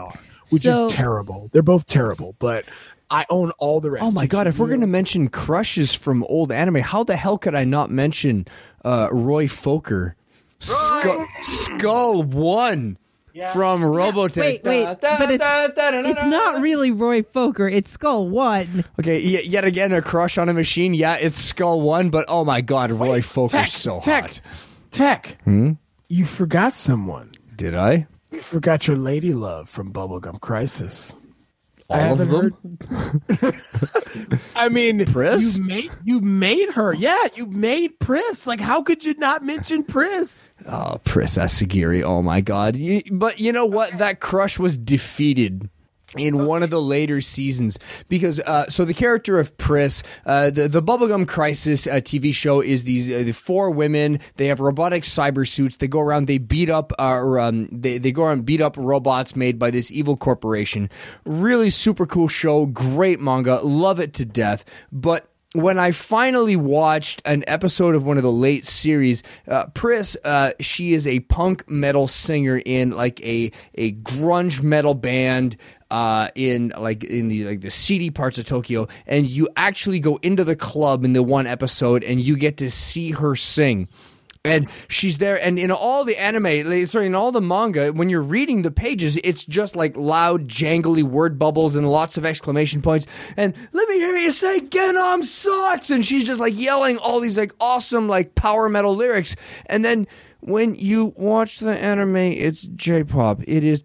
which So- is terrible. They're both terrible, but I own all the rest. Oh my god! If we're gonna mention crushes from old anime, how the hell could I not mention uh, Roy Fokker, Skull, Skull One Yeah. from Robotech? Wait, wait, but it's, it's not really Roy Fokker. It's Skull One. Okay, yet, yet again a crush on a machine. Yeah, it's Skull One, but oh my god, Roy Fokker's Tech, so Tech, hot. Tech. Hmm? You forgot someone. Did I? You forgot your lady love from Bubblegum Crisis. All I of haven't them? heard- I mean, Pris? you made you made her. Yeah, you made Pris. Like, how could you not mention Pris? Oh, Pris Asagiri. Oh my god. You, but you know what? That crush was defeated in one of the later seasons because uh, so the character of Pris, uh, the the Bubblegum Crisis uh, T V show is these uh, the four women. They have robotic cyber suits. They go around. They beat up. Uh, or, um, they they go around and beat up robots made by this evil corporation. Really super cool show. Great manga. Love it to death. But when I finally watched an episode of one of the late series, uh, Pris, uh, she is a punk metal singer in like a a grunge metal band uh, in like in the like the seedy parts of Tokyo, and you actually go into the club in the one episode and you get to see her sing. And she's there, and in all the anime, like, sorry, in all the manga, when you're reading the pages, it's just like loud, jangly word bubbles and lots of exclamation points. And let me hear you say, Genom sucks! And she's just like yelling all these like awesome like power metal lyrics. And then when you watch the anime, it's J-pop. It is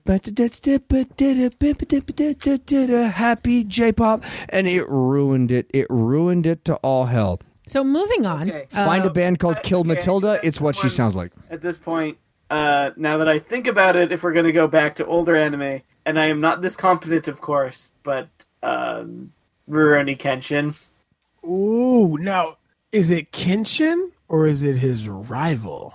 happy J-pop, and it ruined it. It ruined it to all hell. So moving on. Okay. uh, Find a band called uh, Kill okay, Matilda. that's It's what she one- sounds like. At this point, uh, now that I think about it, if we're going to go back to older anime, and I am not this competent, of course, but um, Rurouni Kenshin. Ooh, now is it Kenshin or is it his rival?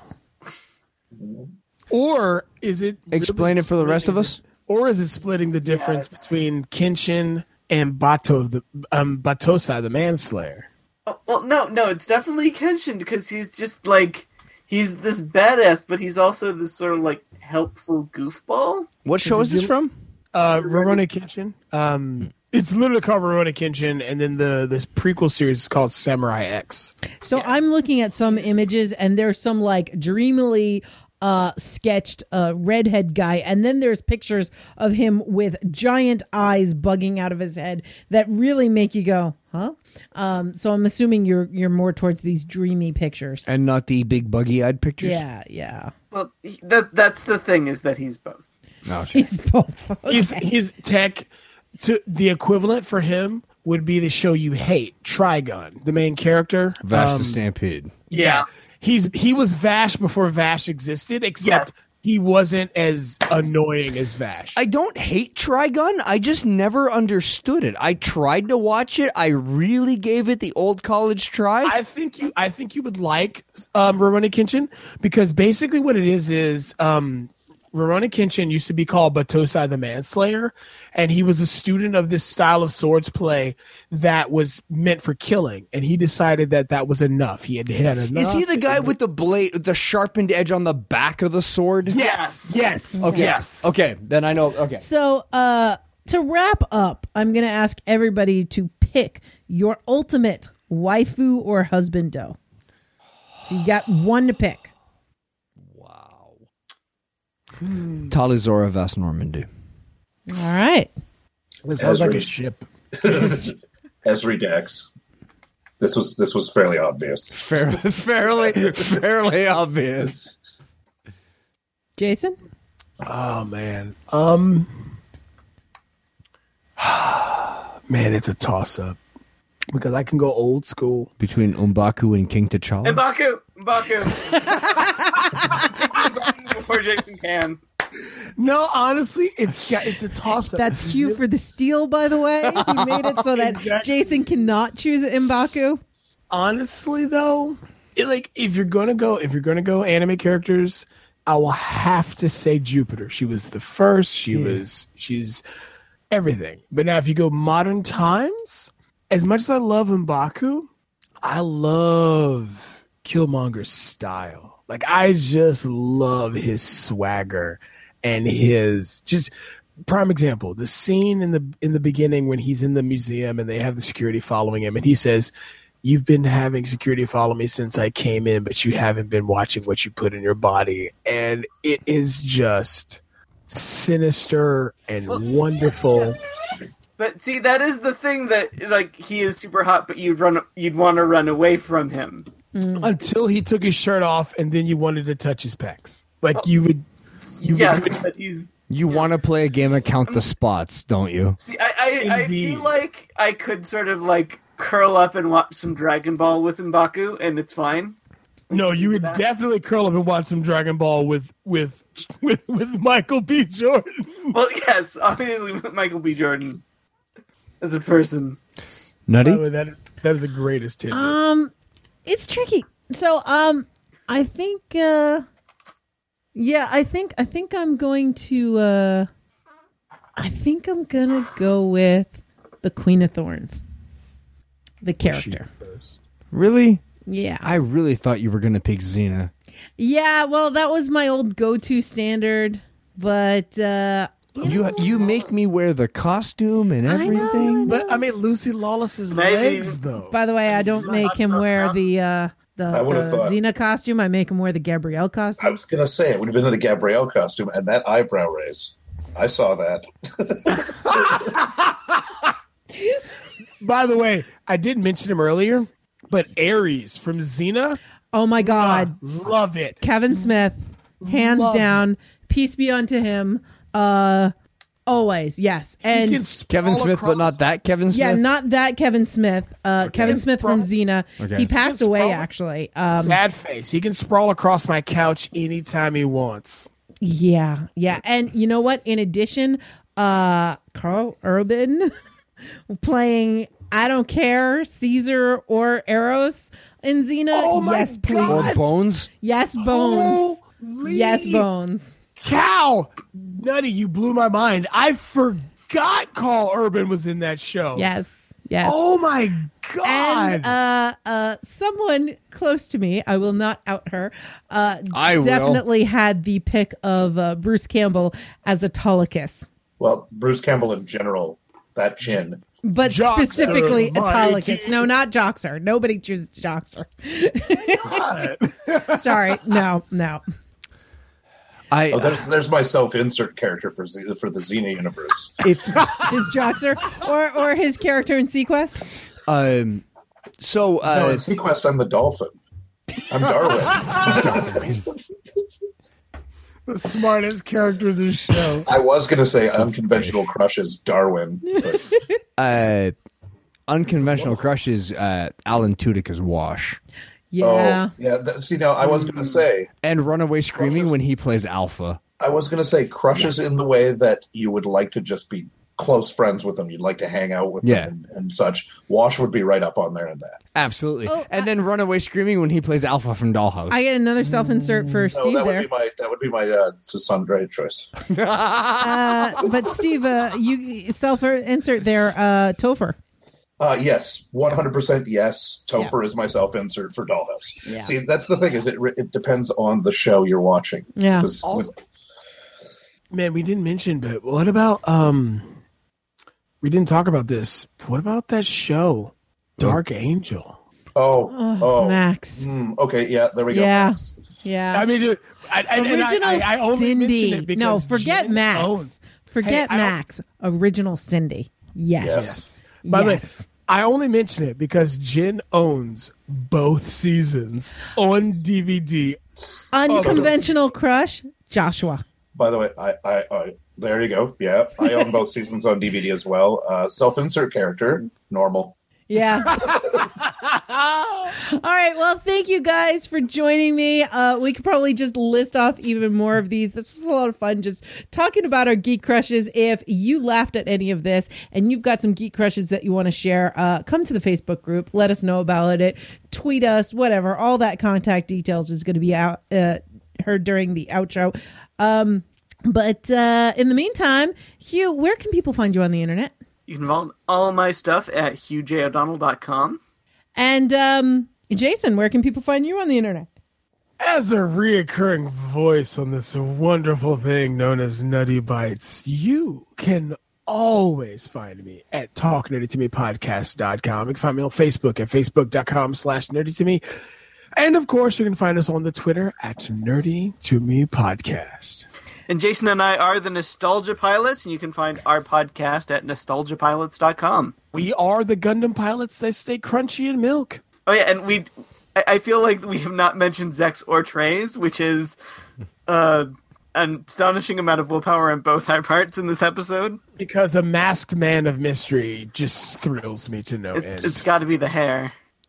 Or is it Explain really it for the rest of splitting us. the- Or is it splitting the difference Yes. between Kenshin and Bato the um Batosai the Manslayer? Oh, well, no, no, it's definitely Kenshin, because he's just, like, he's this badass, but he's also this sort of, like, helpful goofball. What show is this from? Uh, Rurouni Kenshin. Um, it's literally called Rurouni Kenshin, and then the this prequel series is called Samurai X. So I'm looking at some images, and there's some like dreamily uh, sketched uh, redhead guy, and then there's pictures of him with giant eyes bugging out of his head that really make you go, huh? Um, so I'm assuming you're you're more towards these dreamy pictures. And not the big buggy-eyed pictures? Yeah, yeah. Well, he- that that's the thing, is that he's both. Okay. He's both. Okay. He's he's tech. To the equivalent for him would be the show you hate, Trigun, the main character. Vash Um, the Stampede. Yeah. He's he was Vash before Vash existed, except Yes. he wasn't as annoying as Vash. I don't hate Trigun. I just never understood it. I tried to watch it. I really gave it the old college try. I think you I think you would like um, Rurouni Kenshin, because basically what it is is um, Rurouni Kenshin used to be called Batosai the Manslayer, and he was a student of this style of swords play that was meant for killing, and he decided that that was enough. He had had enough. Is he the guy with the blade, the sharpened edge on the back of the sword? Yes, yes, Okay. yes. Okay, then I know. Okay. So, uh, to wrap up, I'm going to ask everybody to pick your ultimate waifu or husbando. So you got one to pick. Talizora Vas Normandy. All right. It sounds like a Ezra. ship. Esri Dex. This was this was fairly obvious. Fairly, fairly, fairly obvious. Jason? Oh man. Um Man, it's a toss up. Because I can go old school. Between Umbaku and King T'Challa. Mbaku! Mbaku! Before Jason can. No, honestly, it's got, it's a toss up. That's Hugh for the steal, by the way. He made it so that Exactly. Jason cannot choose M'Baku. Honestly though, it, like if you're gonna go if you're gonna go anime characters, I will have to say Jupiter. She was the first, she was she's everything. But now if you go modern times, as much as I love M'Baku, I love Killmonger's style. Like I just love his swagger and his just prime example, the scene in the in the beginning when he's in the museum and they have the security following him, and he says, "You've been having security follow me since I came in, but you haven't been watching what you put in your body," and it is just sinister and wonderful. But see, that is the thing that, like, he is super hot, but you'd run, you'd want to run away from him. Mm. Until he took his shirt off, and then you wanted to touch his pecs. Like, you would... You yeah, would, but he's... You want to play a game of count the spots, don't you? See, I, I, I Indeed. feel like I could sort of, like, curl up and watch some Dragon Ball with M'Baku, and it's fine. no, you would definitely curl up and watch some Dragon Ball with with with, with Michael B. Jordan. Well, yes, obviously with Michael B. Jordan as a person. By the Nutty? way, that is that is the greatest tidbit. Um, it's tricky. So, um, I think, uh, yeah, I think, I think I'm going to, uh, I think I'm gonna go with the Queen of Thorns, the character. Really? Yeah, I really thought you were going to pick Xena. yeah. Well, that was my old go-to standard, but uh, You you make me wear the costume and I know, everything. But I mean, Lucy Lawless's Maybe. legs, though. by the way, I don't make him wear the uh, the, I would've the thought- Xena costume. I make him wear the Gabrielle I costume. was gonna say it would have been in the Gabrielle costume and that eyebrow raise. I saw that. By the way, I did mention him earlier, but Ares from Xena, Oh my God, love it. Kevin Smith, hands Love down. Peace be unto him. Uh, always, yes, and He can sprawl Kevin Smith, but across- not that Kevin Smith? yeah, not that Kevin Smith. Uh, Kevin Can Smith from sprawl- Xena. Okay. He passed Can away sprawl- actually. Um, Sad face. He can sprawl across my couch anytime he wants. yeah, yeah, and you know what? In addition, uh, Carl Urban playing I don't care Caesar or Eros in Xena. Oh my yes, please. God. Or Bones? Yes, Bones. Holy Yes, Bones. cow! Nutty, you blew my mind. I forgot Carl Urban was in that show. Yes, yes. Oh my God. And uh, uh, someone close to me, I will not out her, uh, I will. definitely had the pick of uh, Bruce Campbell as Autolycus, Well, Bruce Campbell in general, that chin. but Joxer, specifically mighty. Autolycus. No, not Joxer. Nobody chooses Joxer. God. Sorry, no, no. I Oh, there's there's my self-insert character for Z, for the Xena universe. if His Joxer or or his character in Sequest. um so No, uh in Sequest, I'm the dolphin. I'm Darwin. The smartest character of the show. I was gonna say unconventional crushes, Darwin. But uh unconventional crushes uh Alan Tudyk's Wash. Yeah. Oh, yeah. That, see, now I was gonna say, And Runaway Screaming when he plays Alpha. I was gonna say crushes in the way that you would like to just be close friends with them. You'd like to hang out with Yeah. them and, and such. Wash would be right up on there in that. Absolutely. Oh, and then Runaway Screaming when he plays Alpha from Dollhouse. I get another self-insert for No, Steve that would there. be my that would be my uh, Sussandre choice. Uh, but Steve, uh, you self-insert there, uh, Topher. Uh, yes, one hundred percent yes. Topher is my self-insert for Dollhouse. Yeah. See, that's the thing is it re- it depends on the show you're watching. Yeah. 'Cause with- Man, we didn't mention, but what about um we didn't talk about this. What about that show? Dark Angel. oh, Oh, oh, Max. mm, okay, yeah, there we go. Yeah. Max. Yeah. I mean, dude, I, I, and I, Original I, I only mention Cindy. it because No, forget Jen Max. owned- Forget Hey, I don't- Max. Original Cindy. Yes. Yes. By the way, Yes. I only mention it because Jen owns both seasons on D V D. Unconventional crush, Joshua. By the way, I, I, I there you go. Yeah, I own both seasons on D V D as well. Uh, self-insert character, normal. Yeah. All right. Well, thank you guys for joining me. Uh, we could probably just list off even more of these. This was a lot of fun just talking about our geek crushes. If you laughed at any of this and you've got some geek crushes that you want to share, uh, come to the Facebook group. Let us know about it. Tweet us, whatever. All that contact details is going to be out uh, heard during the outro. Um, but uh, in the meantime, Hugh, where can people find you on the internet? You can follow all my stuff at hugh j o'donnell dot com. And um, Jason, where can people find you on the internet? As a reoccurring voice on this wonderful thing known as Nutty Bites, you can always find me at talk nerdy to me podcast dot com. You can find me on Facebook at facebook.com slash nerdy to me. And of course, you can find us on the Twitter at Nerdy to Me Podcast. And Jason and I are the Nostalgia Pilots, and you can find our podcast at nostalgia pilots dot com. We are the Gundam pilots that stay crunchy in milk. Oh yeah, and we, I, I feel like we have not mentioned Zex or Trays, which is uh, an astonishing amount of willpower on both our parts in this episode. Because a masked man of mystery just thrills me to no It's, end. it's got to be the hair.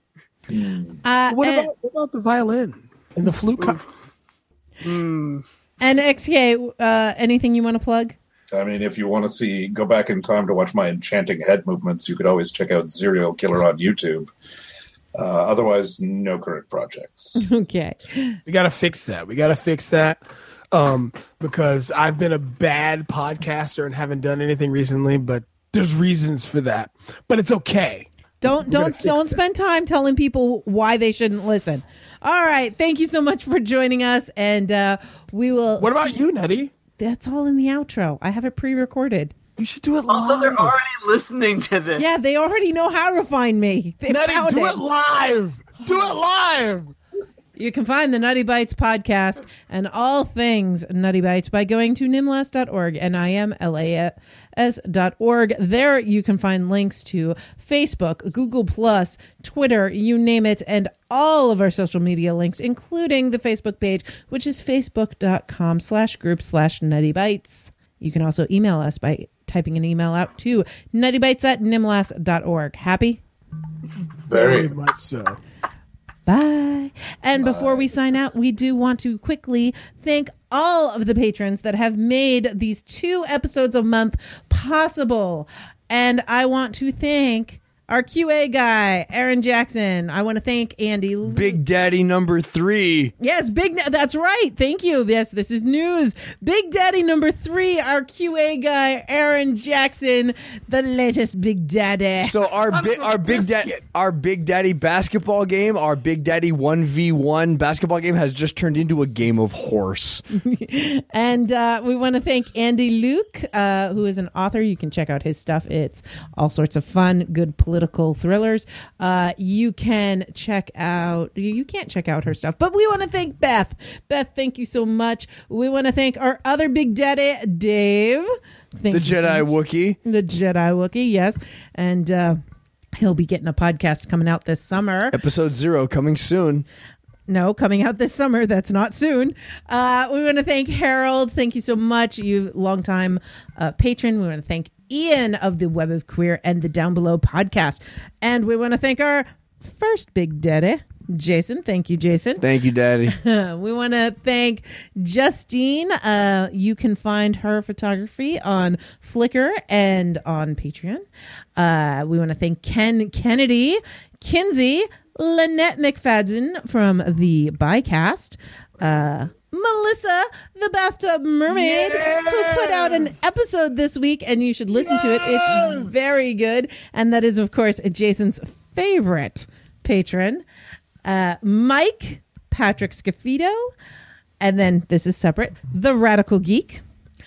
Uh, What and, about, what about the violin and the flute? Co- Hmm. and X K, uh, anything you want to plug? I mean, if you want to see, go back in time to watch my enchanting head movements, you could always check out Serial Killer on YouTube. Uh, otherwise, no current projects. Okay. We got to fix that. We got to fix that um, because I've been a bad podcaster and haven't done anything recently, but there's reasons for that. But it's okay. Don't We're gonna don't fix don't it. spend time telling people why they shouldn't listen. All right, thank you so much for joining us, and uh, we will. What about you, Nettie? That's all in the outro. I have it pre-recorded. You should do it live. Also, they're already listening to this. Yeah, they already know how to find me. They Nettie, found do it. it live. Do it live. You can find the Nutty Bites podcast and all things Nutty Bites by going to nimlas dot org, N I M L A S dot org. There you can find links to Facebook, Google Plus, Twitter, you name it, and all of our social media links, including the Facebook page, which is facebook.com slash group slash Nutty Bites. You can also email us by typing an email out to nuttybites at nimlas dot org. Happy? Very. much so. Bye. And before we sign out, we do want to quickly thank all of the patrons that have made these two episodes a month possible. And I want to thank our Q A guy, Aaron Jackson. I want to thank Andy. Lu- Big Daddy number three. Yes, Big. That's right. Thank you. Yes, this is news. Big Daddy number three, our Q A guy, Aaron Jackson, the latest Big Daddy. So our bi- our big daddy our Big Daddy basketball game, our Big Daddy one v one basketball game has just turned into a game of horse. And uh, we want to thank Andy Luke, uh, who is an author. You can check out his stuff. It's all sorts of fun, good political thrillers. Uh, you can check out, you can't check out her stuff, but we want to thank Beth. Beth, thank you so much. We want to thank our other Big Daddy, Dave. Thank The you so Jedi much. Wookiee. The Jedi Wookiee, yes. And uh, he'll be getting a podcast coming out this summer. Episode zero coming soon. No, coming out this summer. That's not soon. Uh, we want to thank Harold. Thank you so much, you longtime uh, patron. We want to thank Ian of the Web of Queer and the Down Below podcast. And we want to thank our first Big Daddy, Jason. Thank you, Jason. Thank you, Daddy. We want to thank Justine. Uh, you can find her photography on Flickr and on Patreon. Uh, we want to thank Ken Kennedy, Kinsey, Lynette McFadden from the Bycast, uh, Melissa, the Bathtub Mermaid, who put out an episode this week, and you should listen to it. It's very good. And that is, of course, Jason's favorite patron, uh, Mike, Patrick Scafito, and then this is separate, The Radical Geek,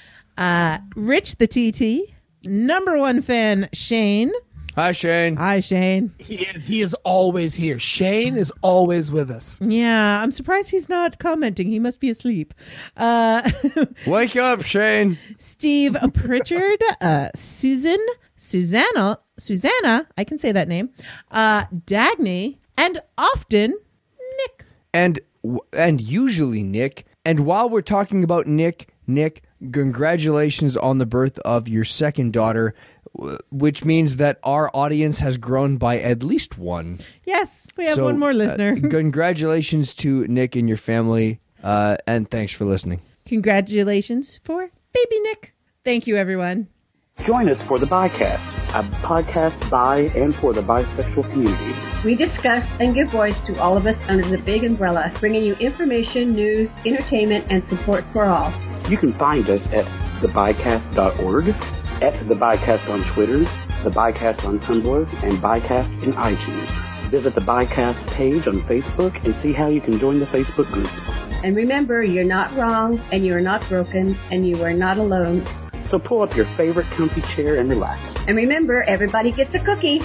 uh, Rich the T T, number one fan, Shane. Hi, Shane. Hi, Shane. He is. He is always here. Shane is always with us. Yeah, I'm surprised he's not commenting. He must be asleep. Uh, Wake up, Shane. Steve Pritchard, uh, Susan, Susanna, Susanna, I can say that name, uh, Dagny, and often Nick. And and usually Nick. And while we're talking about Nick, Nick, congratulations on the birth of your second daughter, which means that our audience has grown by at least one. Yes, we have So, one more listener. Uh, congratulations to Nick and your family, uh, and thanks for listening. Congratulations for baby Nick. Thank you, everyone. Join us for the Bycast, a podcast by and for the bisexual community. We discuss and give voice to all of us under the big umbrella, bringing you information, news, entertainment, and support for all. You can find us at the bycast dot org, at the Bycast on Twitter, the Bycast on Tumblr, and Bycast in iTunes. Visit the Bycast page on Facebook and see how you can join the Facebook group. And remember, you're not wrong, and you're not broken, and you are not alone. So pull up your favorite comfy chair and relax. And remember, everybody gets a cookie.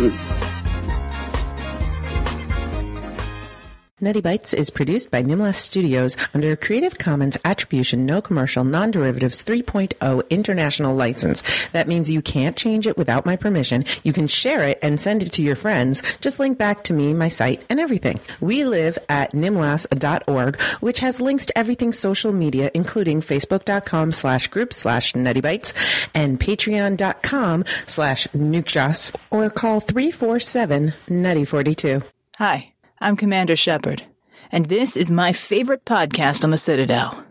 Nutty Bites is produced by Nimlas Studios under a Creative Commons Attribution No Commercial Non-Derivatives three point oh International License. That means you can't change it without my permission. You can share it and send it to your friends. Just link back to me, my site, and everything. We live at nimlas dot org, which has links to everything social media, including facebook.com slash group slash Nutty Bites and patreon.com slash nukejoss, or call three four seven nutty forty-two. Hi. I'm Commander Shepard, and this is my favorite podcast on the Citadel.